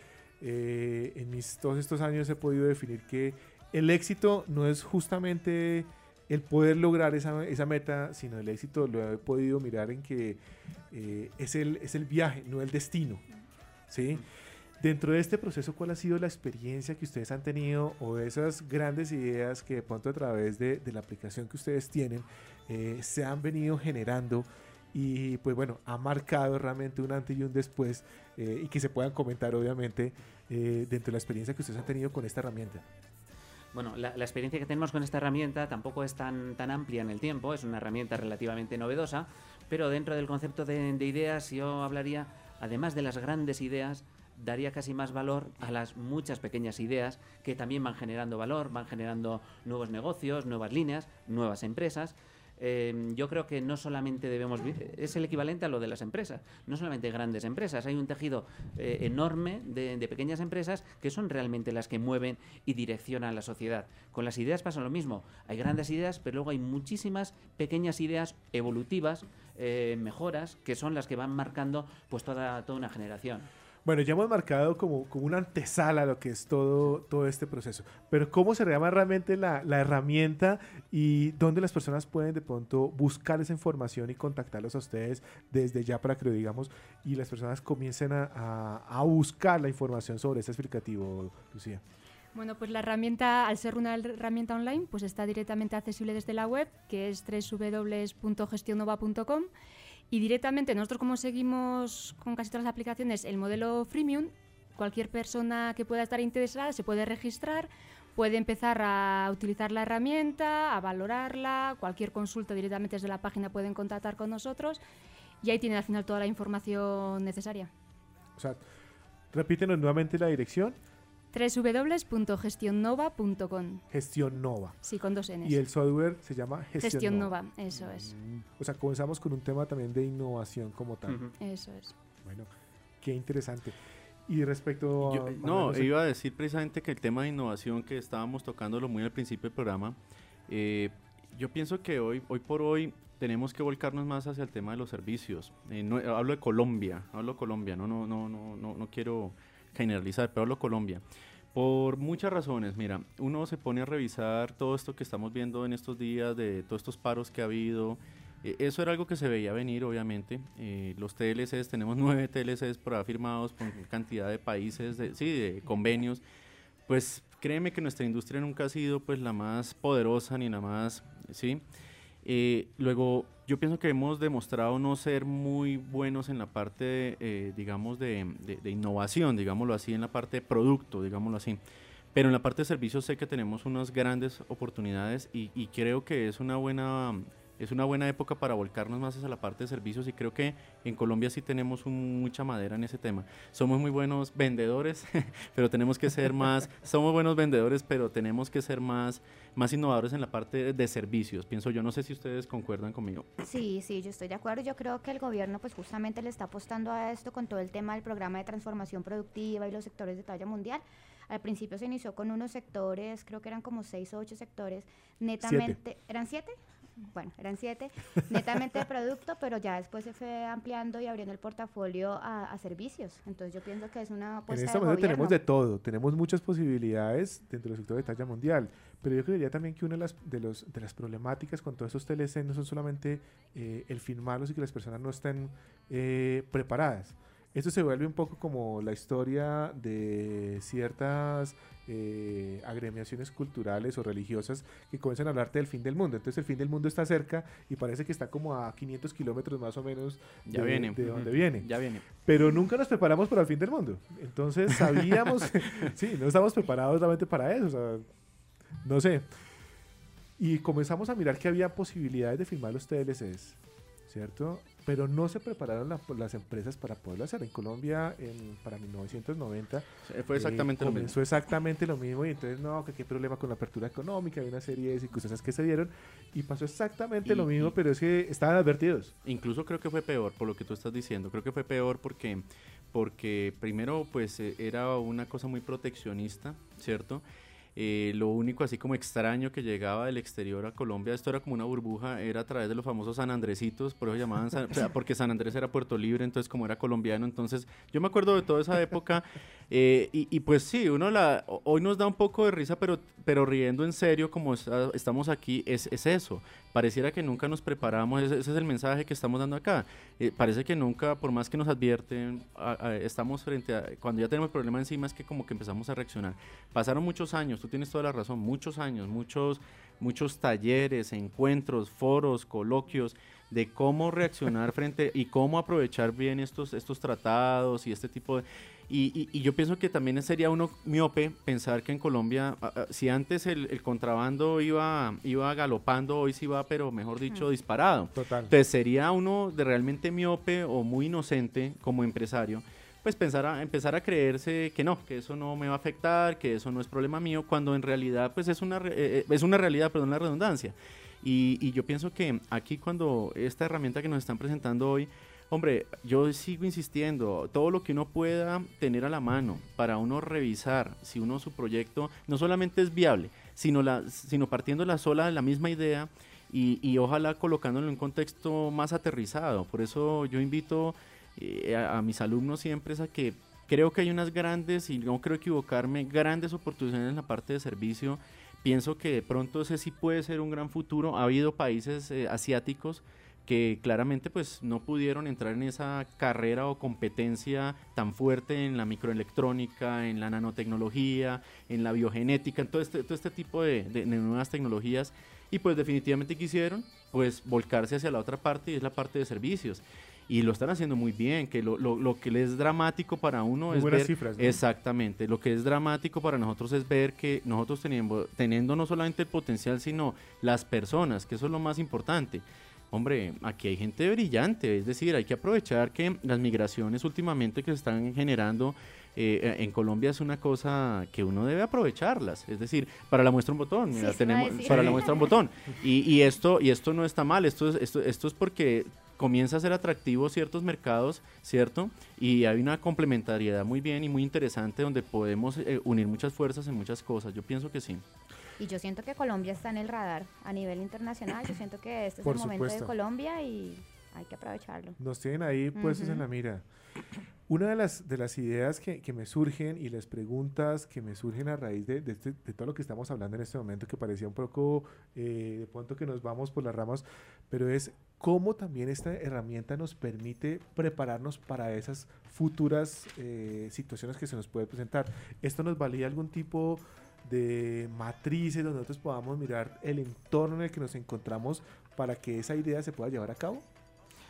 en todos estos años he podido definir que el éxito no es justamente el poder lograr esa meta, sino el éxito lo he podido mirar en que es el viaje, no el destino, ¿sí? Dentro de este proceso, ¿cuál ha sido la experiencia que ustedes han tenido o esas grandes ideas que de pronto a través de la aplicación que ustedes tienen se han venido generando y pues bueno, ha marcado realmente un antes y un después y que se puedan comentar obviamente dentro de la experiencia que ustedes han tenido con esta herramienta? Bueno, la experiencia que tenemos con esta herramienta tampoco es tan amplia en el tiempo, es una herramienta relativamente novedosa, pero dentro del concepto de ideas yo hablaría, además de las grandes ideas, daría casi más valor a las muchas pequeñas ideas que también van generando valor, van generando nuevos negocios, nuevas líneas, nuevas empresas. Yo creo que no solamente es el equivalente a lo de las empresas, no solamente grandes empresas, hay un tejido enorme de pequeñas empresas que son realmente las que mueven y direccionan la sociedad. Con las ideas pasa lo mismo, hay grandes ideas, pero luego hay muchísimas pequeñas ideas evolutivas, mejoras, que son las que van marcando pues toda una generación. Bueno, ya hemos marcado como una antesala a lo que es todo este proceso, pero ¿cómo se llama realmente la herramienta y dónde las personas pueden de pronto buscar esa información y contactarlos a ustedes desde ya para que lo digamos y las personas comiencen a buscar la información sobre este explicativo, Lucía? Bueno, pues la herramienta, al ser una herramienta online, pues está directamente accesible desde la web, que es www.gestionnova.com. Y directamente, nosotros como seguimos con casi todas las aplicaciones el modelo freemium, cualquier persona que pueda estar interesada se puede registrar, puede empezar a utilizar la herramienta, a valorarla, cualquier consulta directamente desde la página pueden contactar con nosotros y ahí tienen al final toda la información necesaria. O sea, repítenos nuevamente la dirección. www.gestionnova.com. Gestión Nova. Sí, con 2 Ns. Y el software se llama Gestión Nova. Eso es. O sea, comenzamos con un tema también de innovación como tal. Eso es. Bueno, qué interesante. Y respecto a... iba a decir precisamente que el tema de innovación que estábamos tocándolo muy al principio del programa, yo pienso que hoy por hoy tenemos que volcarnos más hacia el tema de los servicios. Hablo de Colombia, no quiero generalizar, pero hablo de Colombia. Por muchas razones, mira, uno se pone a revisar todo esto que estamos viendo en estos días, de todos estos paros que ha habido. Eso era algo que se veía venir, obviamente. Los TLCs, tenemos 9 TLCs por ahí firmados con cantidad de países, de convenios. Pues créeme que nuestra industria nunca ha sido pues la más poderosa ni la más, ¿sí? Luego, yo pienso que hemos demostrado no ser muy buenos en la parte, digamos, de innovación, digámoslo así, en la parte de producto, digámoslo así. Pero en la parte de servicios sé que tenemos unas grandes oportunidades y creo que es una buena época para volcarnos más hacia la parte de servicios, y creo que en Colombia sí tenemos mucha madera en ese tema. Somos muy buenos vendedores, pero tenemos que ser más, somos buenos vendedores, pero tenemos que ser más innovadores en la parte de servicios, pienso yo. No sé si ustedes concuerdan conmigo. Sí, yo estoy de acuerdo. Yo creo que el gobierno pues justamente le está apostando a esto con todo el tema del programa de transformación productiva y los sectores de talla mundial. Al principio se inició con unos sectores, creo que eran como 6 o 8 sectores, netamente, ¿eran 7? Bueno, eran 7, netamente de producto, pero ya después se fue ampliando y abriendo el portafolio a servicios. Entonces yo pienso que es una apuesta en este momento tenemos de todo, tenemos muchas posibilidades dentro del sector de talla mundial, pero yo creería también que una de las problemáticas con todos estos TLC no son solamente el firmarlos y que las personas no estén preparadas. Esto se vuelve un poco como la historia de ciertas agremiaciones culturales o religiosas que comienzan a hablarte del fin del mundo. Entonces el fin del mundo está cerca y parece que está como a 500 kilómetros más o menos de donde viene. Ya viene. Pero nunca nos preparamos para el fin del mundo. Entonces sabíamos, sí, no estamos preparados realmente para eso. O sea, no sé. Y comenzamos a mirar que había posibilidades de firmar los TLCs, ¿cierto? Pero no se prepararon las empresas para poderlo hacer. En Colombia, para 1990, fue exactamente lo mismo. Comenzó exactamente lo mismo, y entonces, no, que qué problema con la apertura económica, hay una serie de circunstancias que se dieron, y pasó exactamente lo mismo, pero es que estaban advertidos. Incluso creo que fue peor, por lo que tú estás diciendo. Creo que fue peor porque primero, pues, era una cosa muy proteccionista, ¿cierto? Lo único así como extraño que llegaba del exterior a Colombia, esto era como una burbuja, era a través de los famosos San Andresitos, por eso llamaban, porque San Andrés era Puerto Libre, entonces como era colombiano, entonces yo me acuerdo de toda esa época, y pues sí, hoy nos da un poco de risa, pero riendo en serio como estamos aquí, es eso. Pareciera que nunca nos preparamos, ese es el mensaje que estamos dando acá. Parece que nunca, por más que nos advierten, estamos frente a, cuando ya tenemos el problema encima, es que como que empezamos a reaccionar. Pasaron muchos años, tú tienes toda la razón, muchos años, muchos talleres, encuentros, foros, coloquios, de cómo reaccionar frente y cómo aprovechar bien estos tratados y este tipo de... Y yo pienso que también sería uno miope pensar que en Colombia, si antes el contrabando iba galopando, hoy sí va, pero mejor dicho, disparado. Total. Entonces sería uno de realmente miope o muy inocente como empresario, pues empezar a creerse que eso no me va a afectar, que eso no es problema mío, cuando en realidad pues es una realidad, perdón la redundancia. Y yo pienso que aquí, cuando esta herramienta que nos están presentando hoy, hombre, yo sigo insistiendo, todo lo que uno pueda tener a la mano para uno revisar si su proyecto no solamente es viable, sino partiendo de la misma idea y ojalá colocándolo en un contexto más aterrizado. Por eso yo invito a mis alumnos siempre a que creo que hay unas grandes, y no creo equivocarme, grandes oportunidades en la parte de servicio. Pienso que de pronto ese sí puede ser un gran futuro. Ha habido países asiáticos que claramente pues no pudieron entrar en esa carrera o competencia tan fuerte en la microelectrónica, en la nanotecnología, en la biogenética, en todo este tipo de nuevas tecnologías, y pues definitivamente quisieron pues volcarse hacia la otra parte, y es la parte de servicios. Y lo están haciendo muy bien, que lo que es dramático para uno es ver... cifras, ¿no? Exactamente, lo que es dramático para nosotros es ver que nosotros teniendo no solamente el potencial, sino las personas, que eso es lo más importante. Hombre, aquí hay gente brillante, es decir, hay que aprovechar que las migraciones últimamente que se están generando en Colombia es una cosa que uno debe aprovecharlas, es decir, para la muestra un botón, mira, para la muestra un botón, y esto no está mal, esto es porque comienza a ser atractivo ciertos mercados, ¿cierto? Y hay una complementariedad muy bien y muy interesante donde podemos unir muchas fuerzas en muchas cosas, yo pienso que sí. Y yo siento que Colombia está en el radar a nivel internacional. Yo siento que este es Por el momento supuesto. de Colombia y hay que aprovecharlo. Nos tienen ahí puestos en la mira. Una de las ideas que me surgen, y las preguntas que me surgen a raíz de todo lo que estamos hablando en este momento, que parecía un poco de pronto que nos vamos por las ramas, pero es cómo también esta herramienta nos permite prepararnos para esas futuras situaciones que se nos puede presentar. ¿Esto nos valida algún tipo de matrices donde nosotros podamos mirar el entorno en el que nos encontramos para que esa idea se pueda llevar a cabo?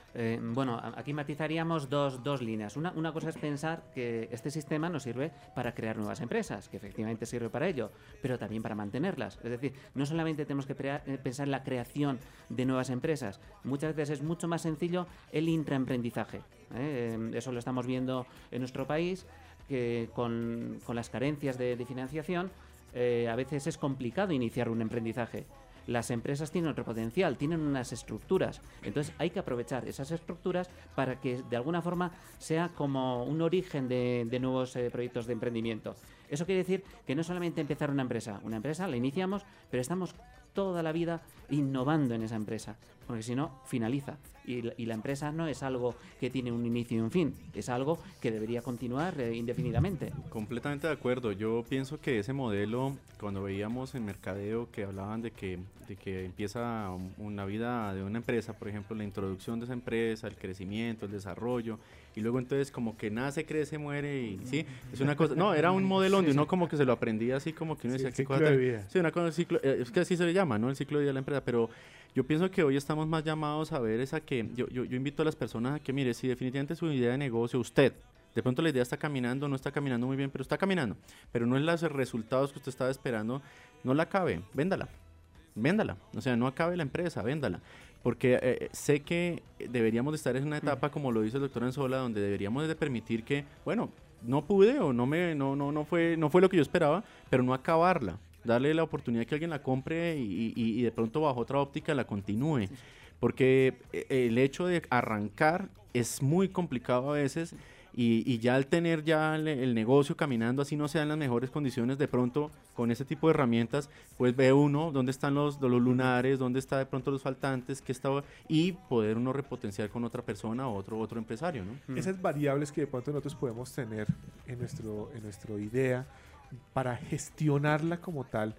Bueno, aquí matizaríamos dos líneas. Una cosa es pensar que este sistema nos sirve para crear nuevas empresas, que efectivamente sirve para ello, pero también para mantenerlas. Es decir, no solamente tenemos que pensar en la creación de nuevas empresas, muchas veces es mucho más sencillo el intraemprendizaje. Eso lo estamos viendo en nuestro país, que con las carencias de financiación, a veces es complicado iniciar un emprendizaje. Las empresas tienen otro potencial, tienen unas estructuras, entonces hay que aprovechar esas estructuras para que de alguna forma sea como un origen de nuevos proyectos de emprendimiento. Eso quiere decir que no solamente empezar una empresa la iniciamos, pero estamos toda la vida innovando en esa empresa, porque si no, finaliza. Y la empresa no es algo que tiene un inicio y un fin, es algo que debería continuar indefinidamente. Completamente de acuerdo. Yo pienso que ese modelo, cuando veíamos en mercadeo que hablaban de que empieza una vida de una empresa, por ejemplo, la introducción de esa empresa, el crecimiento, el desarrollo, y luego entonces como que nace, crece, muere, y sí, es una cosa, no, era un modelo donde uno como que se lo aprendía así, como que uno decía, ¿qué cosa? De vida. Sí, una cosa, es que así se le llama, ¿no? El ciclo de vida de la empresa, pero yo pienso que hoy estamos más llamados a ver esa que, yo invito a las personas a que, mire, si definitivamente su idea de negocio, usted, de pronto la idea está caminando, no está caminando muy bien, pero está caminando, pero no es los resultados que usted estaba esperando, no la acabe, véndala, o sea, no acabe la empresa, véndala, porque sé que deberíamos de estar en una etapa, como lo dice el doctor Anzola, donde deberíamos de permitir que, bueno, no pude o no fue lo que yo esperaba, pero no acabarla, darle la oportunidad que alguien la compre y de pronto bajo otra óptica la continúe, porque el hecho de arrancar es muy complicado a veces. Y ya al tener ya el negocio caminando, así no sean las mejores condiciones, de pronto con ese tipo de herramientas, pues ve uno dónde están los lunares, dónde está de pronto los faltantes, y poder uno repotenciar con otra persona o otro empresario, ¿no? Esas variables que de pronto nosotros podemos tener en nuestro idea para gestionarla como tal,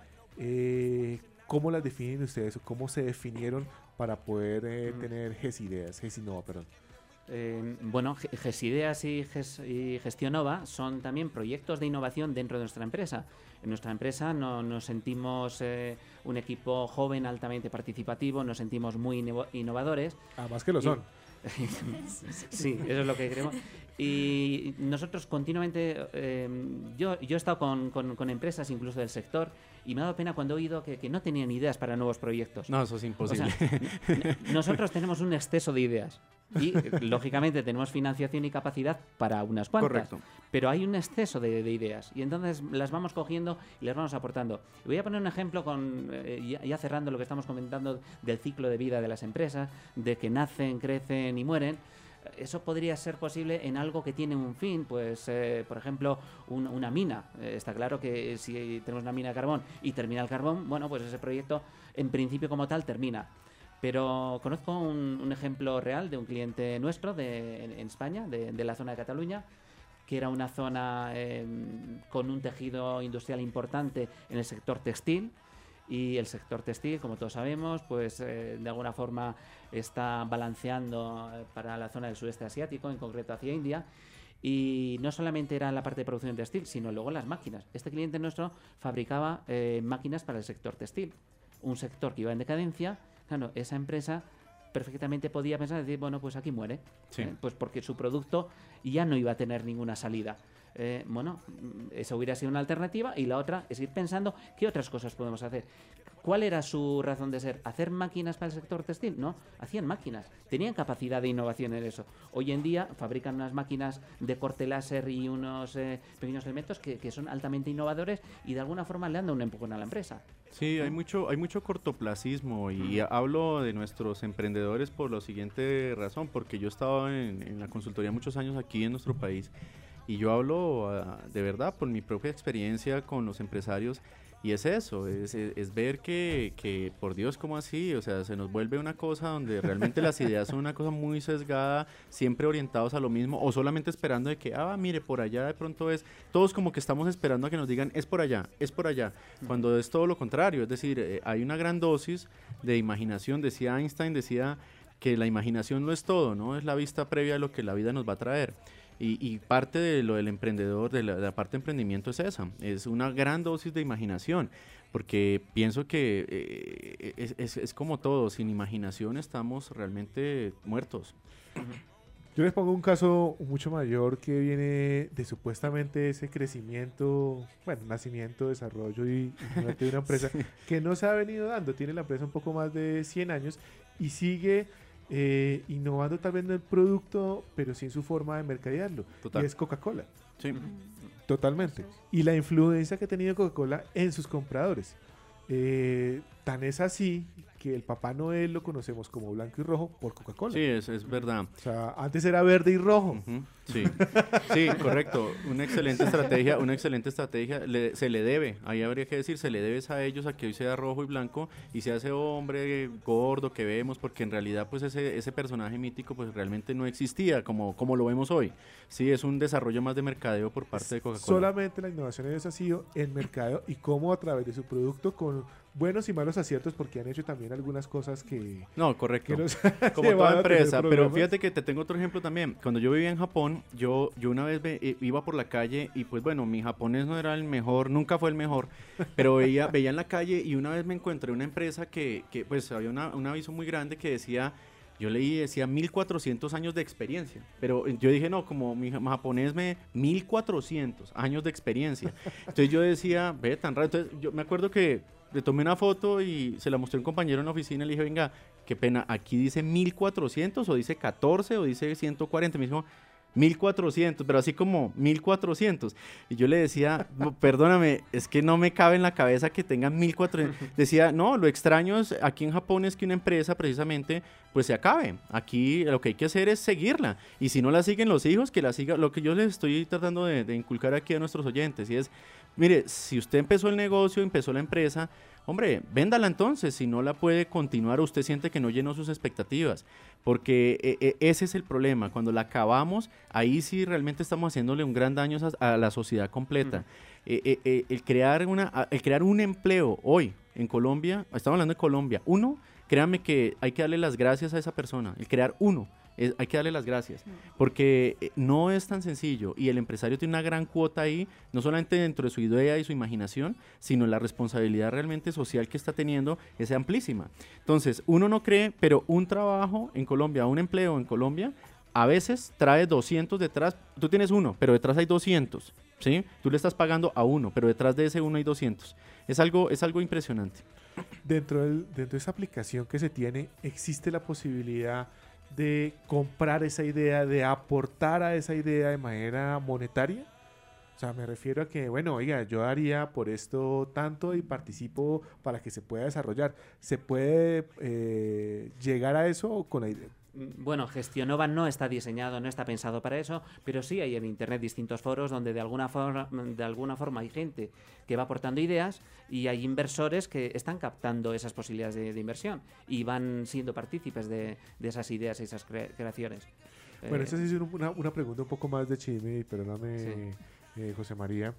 ¿cómo las definen ustedes o cómo se definieron para poder tener GESIDEAS, perdón? Bueno, GESIDEAS y Gestionova son también proyectos de innovación dentro de nuestra empresa. En nuestra empresa nos sentimos un equipo joven, altamente participativo, nos sentimos muy innovadores. Además que lo son. Sí, eso es lo que queremos. Y nosotros continuamente, yo he estado con empresas incluso del sector, y me ha dado pena cuando he oído que no tenían ideas para nuevos proyectos. No, eso es imposible. O sea, nosotros tenemos un exceso de ideas y, lógicamente, tenemos financiación y capacidad para unas cuantas. Correcto. Pero hay un exceso de ideas y entonces las vamos cogiendo y las vamos aportando. Voy a poner un ejemplo ya cerrando lo que estamos comentando del ciclo de vida de las empresas, de que nacen, crecen y mueren. Eso podría ser posible en algo que tiene un fin, pues por ejemplo una mina. Está claro que si tenemos una mina de carbón y termina el carbón, bueno, pues ese proyecto en principio como tal termina. Pero conozco un ejemplo real de un cliente nuestro en España, de la zona de Cataluña, que era una zona con un tejido industrial importante en el sector textil. Y el sector textil, como todos sabemos, pues de alguna forma está balanceando para la zona del sudeste asiático, en concreto hacia India. Y no solamente era la parte de producción textil, sino luego las máquinas. Este cliente nuestro fabricaba máquinas para el sector textil, un sector que iba en decadencia. Claro, esa empresa perfectamente podía pensar, decir, bueno, pues aquí muere, sí. Pues porque su producto ya no iba a tener ninguna salida. Bueno, esa hubiera sido una alternativa, y la otra es ir pensando qué otras cosas podemos hacer. ¿Cuál era su razón de ser? ¿Hacer máquinas para el sector textil? No, hacían máquinas, tenían capacidad de innovación en eso. Hoy en día fabrican unas máquinas de corte láser y unos pequeños elementos que son altamente innovadores y de alguna forma le han dado un empujón a la empresa. Sí, hay mucho cortoplacismo, y hablo de nuestros emprendedores por la siguiente razón, porque yo he estado en la consultoría muchos años aquí en nuestro país, y yo hablo de verdad por mi propia experiencia con los empresarios, y es eso, es ver que por Dios, ¿cómo así? O sea, se nos vuelve una cosa donde realmente las ideas son una cosa muy sesgada, siempre orientados a lo mismo, o solamente esperando de que, mire, por allá de pronto es, todos como que estamos esperando a que nos digan, es por allá, cuando es todo lo contrario, es decir, hay una gran dosis de imaginación. Decía Einstein, que la imaginación no es todo, ¿no? Es la vista previa de lo que la vida nos va a traer. Y parte de lo del emprendedor, de la parte de emprendimiento es esa, es una gran dosis de imaginación, porque pienso que es como todo, sin imaginación estamos realmente muertos. Yo les pongo un caso mucho mayor que viene de supuestamente ese crecimiento, bueno, nacimiento, desarrollo y muerte de una empresa que no se ha venido dando. Tiene la empresa un poco más de 100 años y sigue innovando tal vez no el producto, pero sí en su forma de mercadearlo. Total. Y es Coca-Cola. Sí. Totalmente. Y la influencia que ha tenido Coca-Cola en sus compradores. Tan es así que el Papá Noel lo conocemos como blanco y rojo por Coca-Cola. Sí, es verdad. O sea, antes era verde y rojo. Sí, sí, correcto. Una excelente estrategia, se le debe, ahí habría que decir, se le debe a ellos a que hoy sea rojo y blanco y sea ese hombre gordo que vemos, porque en realidad pues ese personaje mítico pues realmente no existía como lo vemos hoy. Sí, es un desarrollo más de mercadeo por parte de Coca-Cola. Solamente la innovación en eso ha sido en mercadeo y cómo a través de su producto con buenos y malos aciertos, porque han hecho también algunas cosas que... No, correcto. Que como toda empresa, pero fíjate que te tengo otro ejemplo también. Cuando yo vivía en Japón, yo una vez iba por la calle y pues bueno, mi japonés no era el mejor, nunca fue el mejor, pero veía en la calle y una vez me encontré una empresa que pues había un aviso muy grande que decía... Yo decía 1400 años de experiencia, pero yo dije, no, como mi japonés 1400 años de experiencia. Entonces yo decía, ve, tan raro. Entonces yo me acuerdo que le tomé una foto y se la mostré a un compañero en la oficina y le dije, venga, qué pena, aquí dice 1400 o dice 14 o dice 140. Me dijo, 1400, pero así como 1400. Y yo le decía, no, perdóname, es que no me cabe en la cabeza que tengan 1400. Decía, no, lo extraño es, aquí en Japón es que una empresa precisamente pues se acabe. Aquí lo que hay que hacer es seguirla. Y si no la siguen los hijos, que la siga. Lo que yo les estoy tratando de inculcar aquí a nuestros oyentes y es, mire, si usted empezó el negocio, empezó la empresa, hombre, véndala entonces, si no la puede continuar, usted siente que no llenó sus expectativas, porque ese es el problema, cuando la acabamos, ahí sí realmente estamos haciéndole un gran daño a la sociedad completa. El crear un empleo hoy en Colombia, estamos hablando de Colombia, créanme que hay que darle las gracias a esa persona, el crear uno. Hay que darle las gracias, porque no es tan sencillo y el empresario tiene una gran cuota ahí, no solamente dentro de su idea y su imaginación, sino la responsabilidad realmente social que está teniendo es amplísima. Entonces, uno no cree, pero un trabajo en Colombia, un empleo en Colombia, a veces trae 200 detrás, tú tienes uno, pero detrás hay 200, ¿sí? Tú le estás pagando a uno, pero detrás de ese uno hay 200. Es algo impresionante. Dentro de esa aplicación que se tiene, existe la posibilidad de comprar esa idea, de aportar a esa idea de manera monetaria. O sea, me refiero a que, bueno, oiga, yo haría por esto tanto y participo para que se pueda desarrollar. ¿Se puede llegar a eso con la idea? Bueno, Gestionova no está diseñado, no está pensado para eso, pero sí hay en Internet distintos foros donde de alguna forma hay gente que va aportando ideas y hay inversores que están captando esas posibilidades de inversión y van siendo partícipes de esas ideas y esas creaciones. Bueno, esta sí es una pregunta un poco más de chisme, perdóname, sí. José María.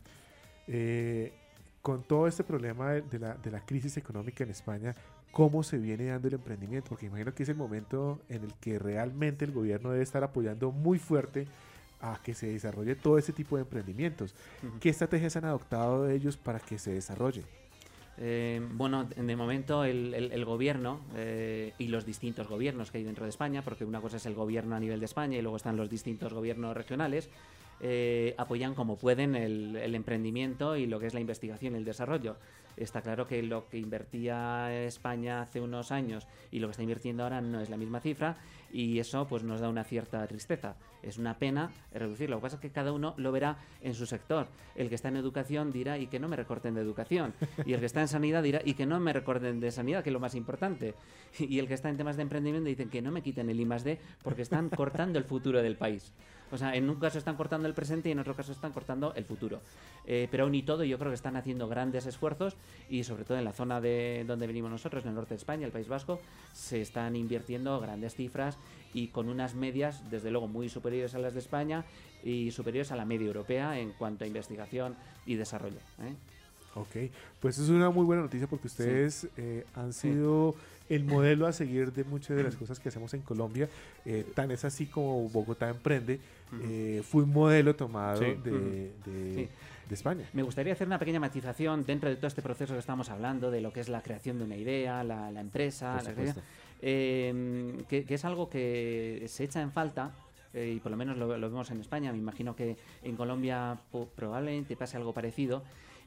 Con todo este problema de la crisis económica en España, ¿cómo se viene dando el emprendimiento? Porque imagino que es el momento en el que realmente el gobierno debe estar apoyando muy fuerte a que se desarrolle todo este tipo de emprendimientos. ¿Qué estrategias han adoptado ellos para que se desarrolle? Bueno, de momento el gobierno y los distintos gobiernos que hay dentro de España, porque una cosa es el gobierno a nivel de España y luego están los distintos gobiernos regionales, apoyan como pueden el emprendimiento y lo que es la investigación y el desarrollo. Está claro que lo que invertía España hace unos años y lo que está invirtiendo ahora no es la misma cifra y eso pues nos da una cierta tristeza. Es una pena reducirlo. Lo que pasa es que cada uno lo verá en su sector. El que está en educación dirá y que no me recorten de educación. Y el que está en sanidad dirá y que no me recorten de sanidad, que es lo más importante. Y el que está en temas de emprendimiento dicen que no me quiten el I+D porque están cortando el futuro del país. O sea, en un caso están cortando el presente y en otro caso están cortando el futuro. Pero aún y todo yo creo que están haciendo grandes esfuerzos y sobre todo en la zona de donde venimos nosotros, en el norte de España, el País Vasco, se están invirtiendo grandes cifras y con unas medias, desde luego, muy superiores a las de España y superiores a la media europea en cuanto a investigación y desarrollo. Ok, pues es una muy buena noticia porque ustedes han sido el modelo a seguir de muchas de las cosas que hacemos en Colombia. Tan es así como Bogotá Emprende fue un modelo tomado de España. Me gustaría hacer una pequeña matización dentro de todo este proceso que estamos hablando, de lo que es la creación de una idea, la empresa. que es algo que se echa en falta. Y por lo menos lo vemos en España. Me imagino que en Colombia probablemente pase algo parecido,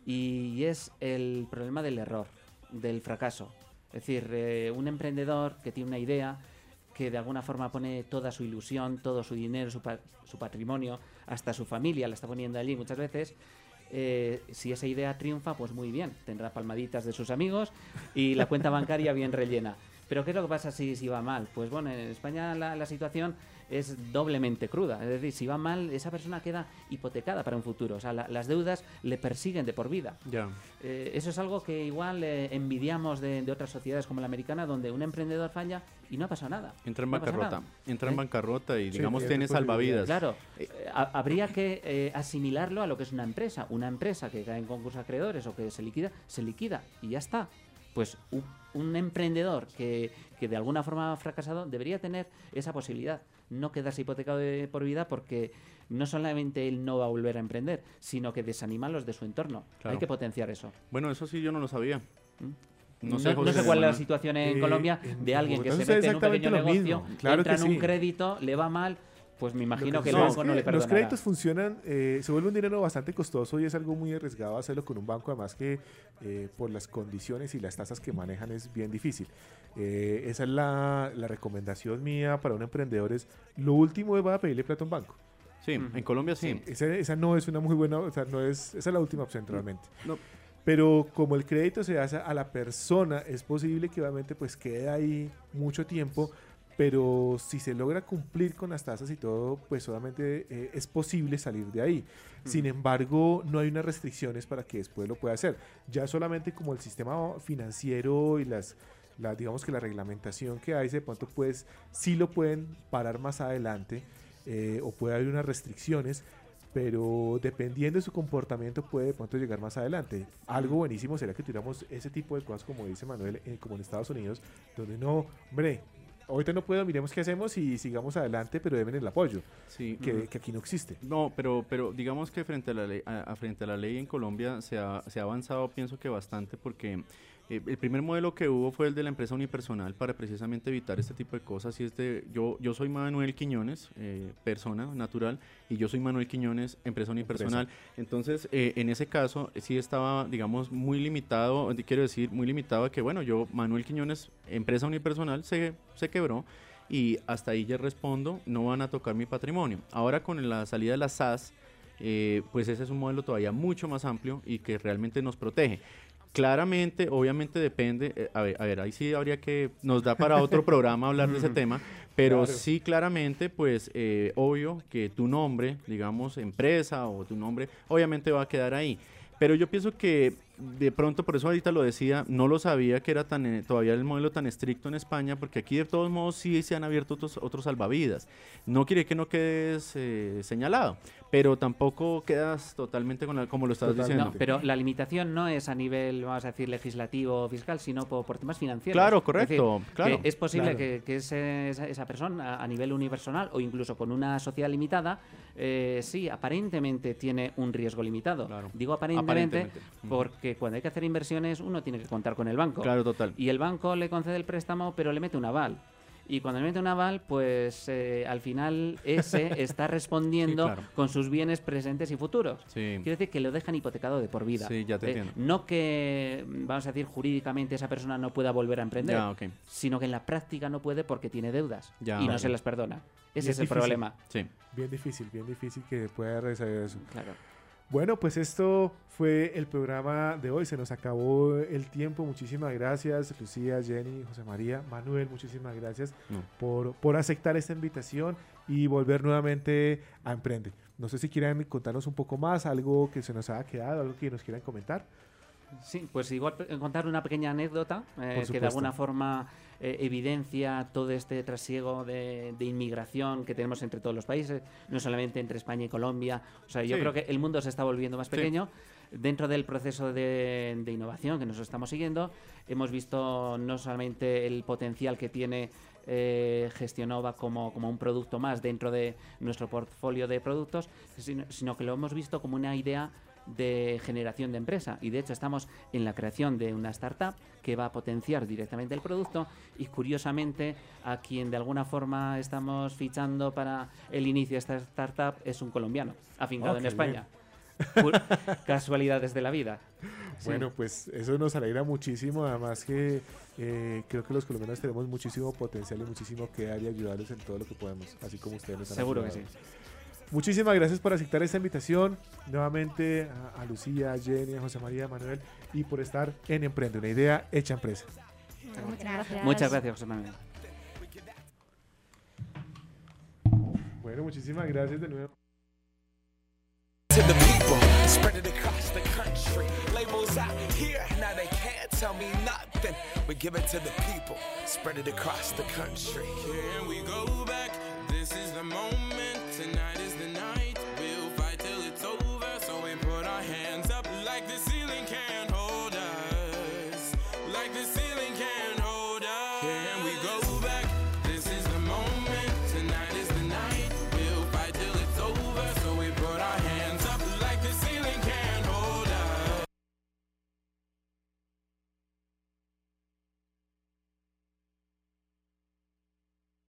y es el problema del error, del fracaso. Es decir, un emprendedor que tiene una idea, que de alguna forma pone toda su ilusión, todo su dinero, su patrimonio, hasta su familia la está poniendo allí muchas veces. Si esa idea triunfa, pues muy bien, tendrá palmaditas de sus amigos y la cuenta bancaria bien rellena. Pero ¿qué es lo que pasa si va mal? Pues bueno, en España la situación es doblemente cruda. Es decir, si va mal, esa persona queda hipotecada para un futuro. O sea, las deudas le persiguen de por vida. Ya. Eso es algo que igual envidiamos de otras sociedades como la americana, donde un emprendedor falla y no pasa nada. Entra en bancarrota. Entra en bancarrota y, digamos, tiene salvavidas. Claro. Habría que asimilarlo a lo que es una empresa. Una empresa que cae en concurso de acreedores o que se liquida y ya está. Pues un emprendedor que de alguna forma ha fracasado debería tener esa posibilidad, no quedarse hipotecado por vida, porque no solamente él no va a volver a emprender, sino que desanima a los de su entorno. Claro. Hay que potenciar eso. Bueno, eso sí yo no lo sabía. No sé cuál es la situación en Colombia de alguien que se mete en un pequeño negocio, claro, entra en un crédito, le va mal. Pues me imagino que el banco no le perdonará. Los créditos funcionan, se vuelve un dinero bastante costoso y es algo muy arriesgado hacerlo con un banco, además que por las condiciones y las tasas que manejan es bien difícil. Esa es la recomendación mía para un emprendedor, es lo último es va a pedirle plata a un banco. Sí, en Colombia sí. Esa no es una muy buena, o sea, esa es la última opción realmente. No. Pero como el crédito se hace a la persona, es posible que obviamente pues quede ahí mucho tiempo. Pero si se logra cumplir con las tasas y todo, pues solamente es posible salir de ahí. Sin embargo, no hay unas restricciones para que después lo pueda hacer. Ya solamente como el sistema financiero y digamos que la reglamentación que hay, de pronto pues sí lo pueden parar más adelante, o puede haber unas restricciones, pero dependiendo de su comportamiento puede de pronto llegar más adelante. Algo buenísimo sería que tuviéramos ese tipo de cosas, como dice Manuel, como en Estados Unidos, donde no, hombre, ahorita no puedo, miremos qué hacemos y sigamos adelante, pero deben el apoyo, sí, que aquí no existe. No, pero digamos que frente a la ley en Colombia se ha avanzado, pienso que bastante, porque el primer modelo que hubo fue el de la empresa unipersonal para precisamente evitar este tipo de cosas. Y yo soy Manuel Quiñones, persona natural, y yo soy Manuel Quiñones, empresa unipersonal. Entonces, en ese caso, sí estaba, digamos, muy limitado a que, bueno, yo, Manuel Quiñones, empresa unipersonal, se quebró, y hasta ahí ya respondo, no van a tocar mi patrimonio. Ahora con la salida de las SAS, pues ese es un modelo todavía mucho más amplio y que realmente nos protege. Claramente, obviamente depende, a ver, ahí sí habría que, nos da para otro programa hablar de ese tema, pero claro, sí claramente, pues, obvio que tu nombre, digamos, empresa o tu nombre, obviamente va a quedar ahí. Pero yo pienso que de pronto, por eso ahorita lo decía, no lo sabía que era todavía el modelo tan estricto en España, porque aquí de todos modos sí se han abierto otros salvavidas. No quiere que no quedes señalado, pero tampoco quedas totalmente como lo estabas diciendo. No, pero la limitación no es a nivel, vamos a decir, legislativo o fiscal, sino por temas financieros. Claro, correcto. Es decir, claro, es posible que esa persona a nivel unipersonal o incluso con una sociedad limitada, sí, aparentemente tiene un riesgo limitado. Claro. Digo aparentemente porque cuando hay que hacer inversiones uno tiene que contar con el banco. Claro, total. Y el banco le concede el préstamo, pero le mete un aval. Y cuando le mete un aval, pues al final ese está respondiendo, sí, claro, con sus bienes presentes y futuros. Sí. Quiere decir que lo dejan hipotecado de por vida. Sí, ya te entiendo. No que, vamos a decir, jurídicamente esa persona no pueda volver a emprender, sino que en la práctica no puede porque tiene deudas y no se las perdona. Ese es el problema. Sí. Bien difícil que pueda realizar eso. Claro. Bueno, pues esto fue el programa de hoy. Se nos acabó el tiempo. Muchísimas gracias, Lucía, Jenny, José María, Manuel. Muchísimas gracias por aceptar esta invitación y volver nuevamente a Emprende. No sé si quieren contarnos un poco más, algo que se nos haya quedado, algo que nos quieran comentar. Sí, pues igual contar una pequeña anécdota que de alguna forma evidencia todo este trasiego de inmigración que tenemos entre todos los países, no solamente entre España y Colombia. O sea, yo creo que el mundo se está volviendo más pequeño. Dentro del proceso de innovación que nosotros estamos siguiendo, hemos visto no solamente el potencial que tiene Gestionova como un producto más dentro de nuestro portfolio de productos, sino que lo hemos visto como una idea de generación de empresa, y de hecho estamos en la creación de una startup que va a potenciar directamente el producto, y curiosamente a quien de alguna forma estamos fichando para el inicio de esta startup es un colombiano afincado en España. Casualidades de la vida. Bueno, pues eso nos alegra muchísimo, además que creo que los colombianos tenemos muchísimo potencial y muchísimo que dar y ayudarles en todo lo que podemos, así como ustedes nos han Seguro ayudado. que sí. Muchísimas gracias por aceptar esta invitación, nuevamente a Lucía, a Jenny, a José María, a Manuel, y por estar en Emprende, una idea hecha empresa. Muchas gracias. Muchas gracias, José Manuel. Bueno, muchísimas gracias de nuevo. To the people, spread it across the country. Labels out here, now they can't tell me nothing. We give it to the people, spread it across the country. Can we go back? This is the moment tonight.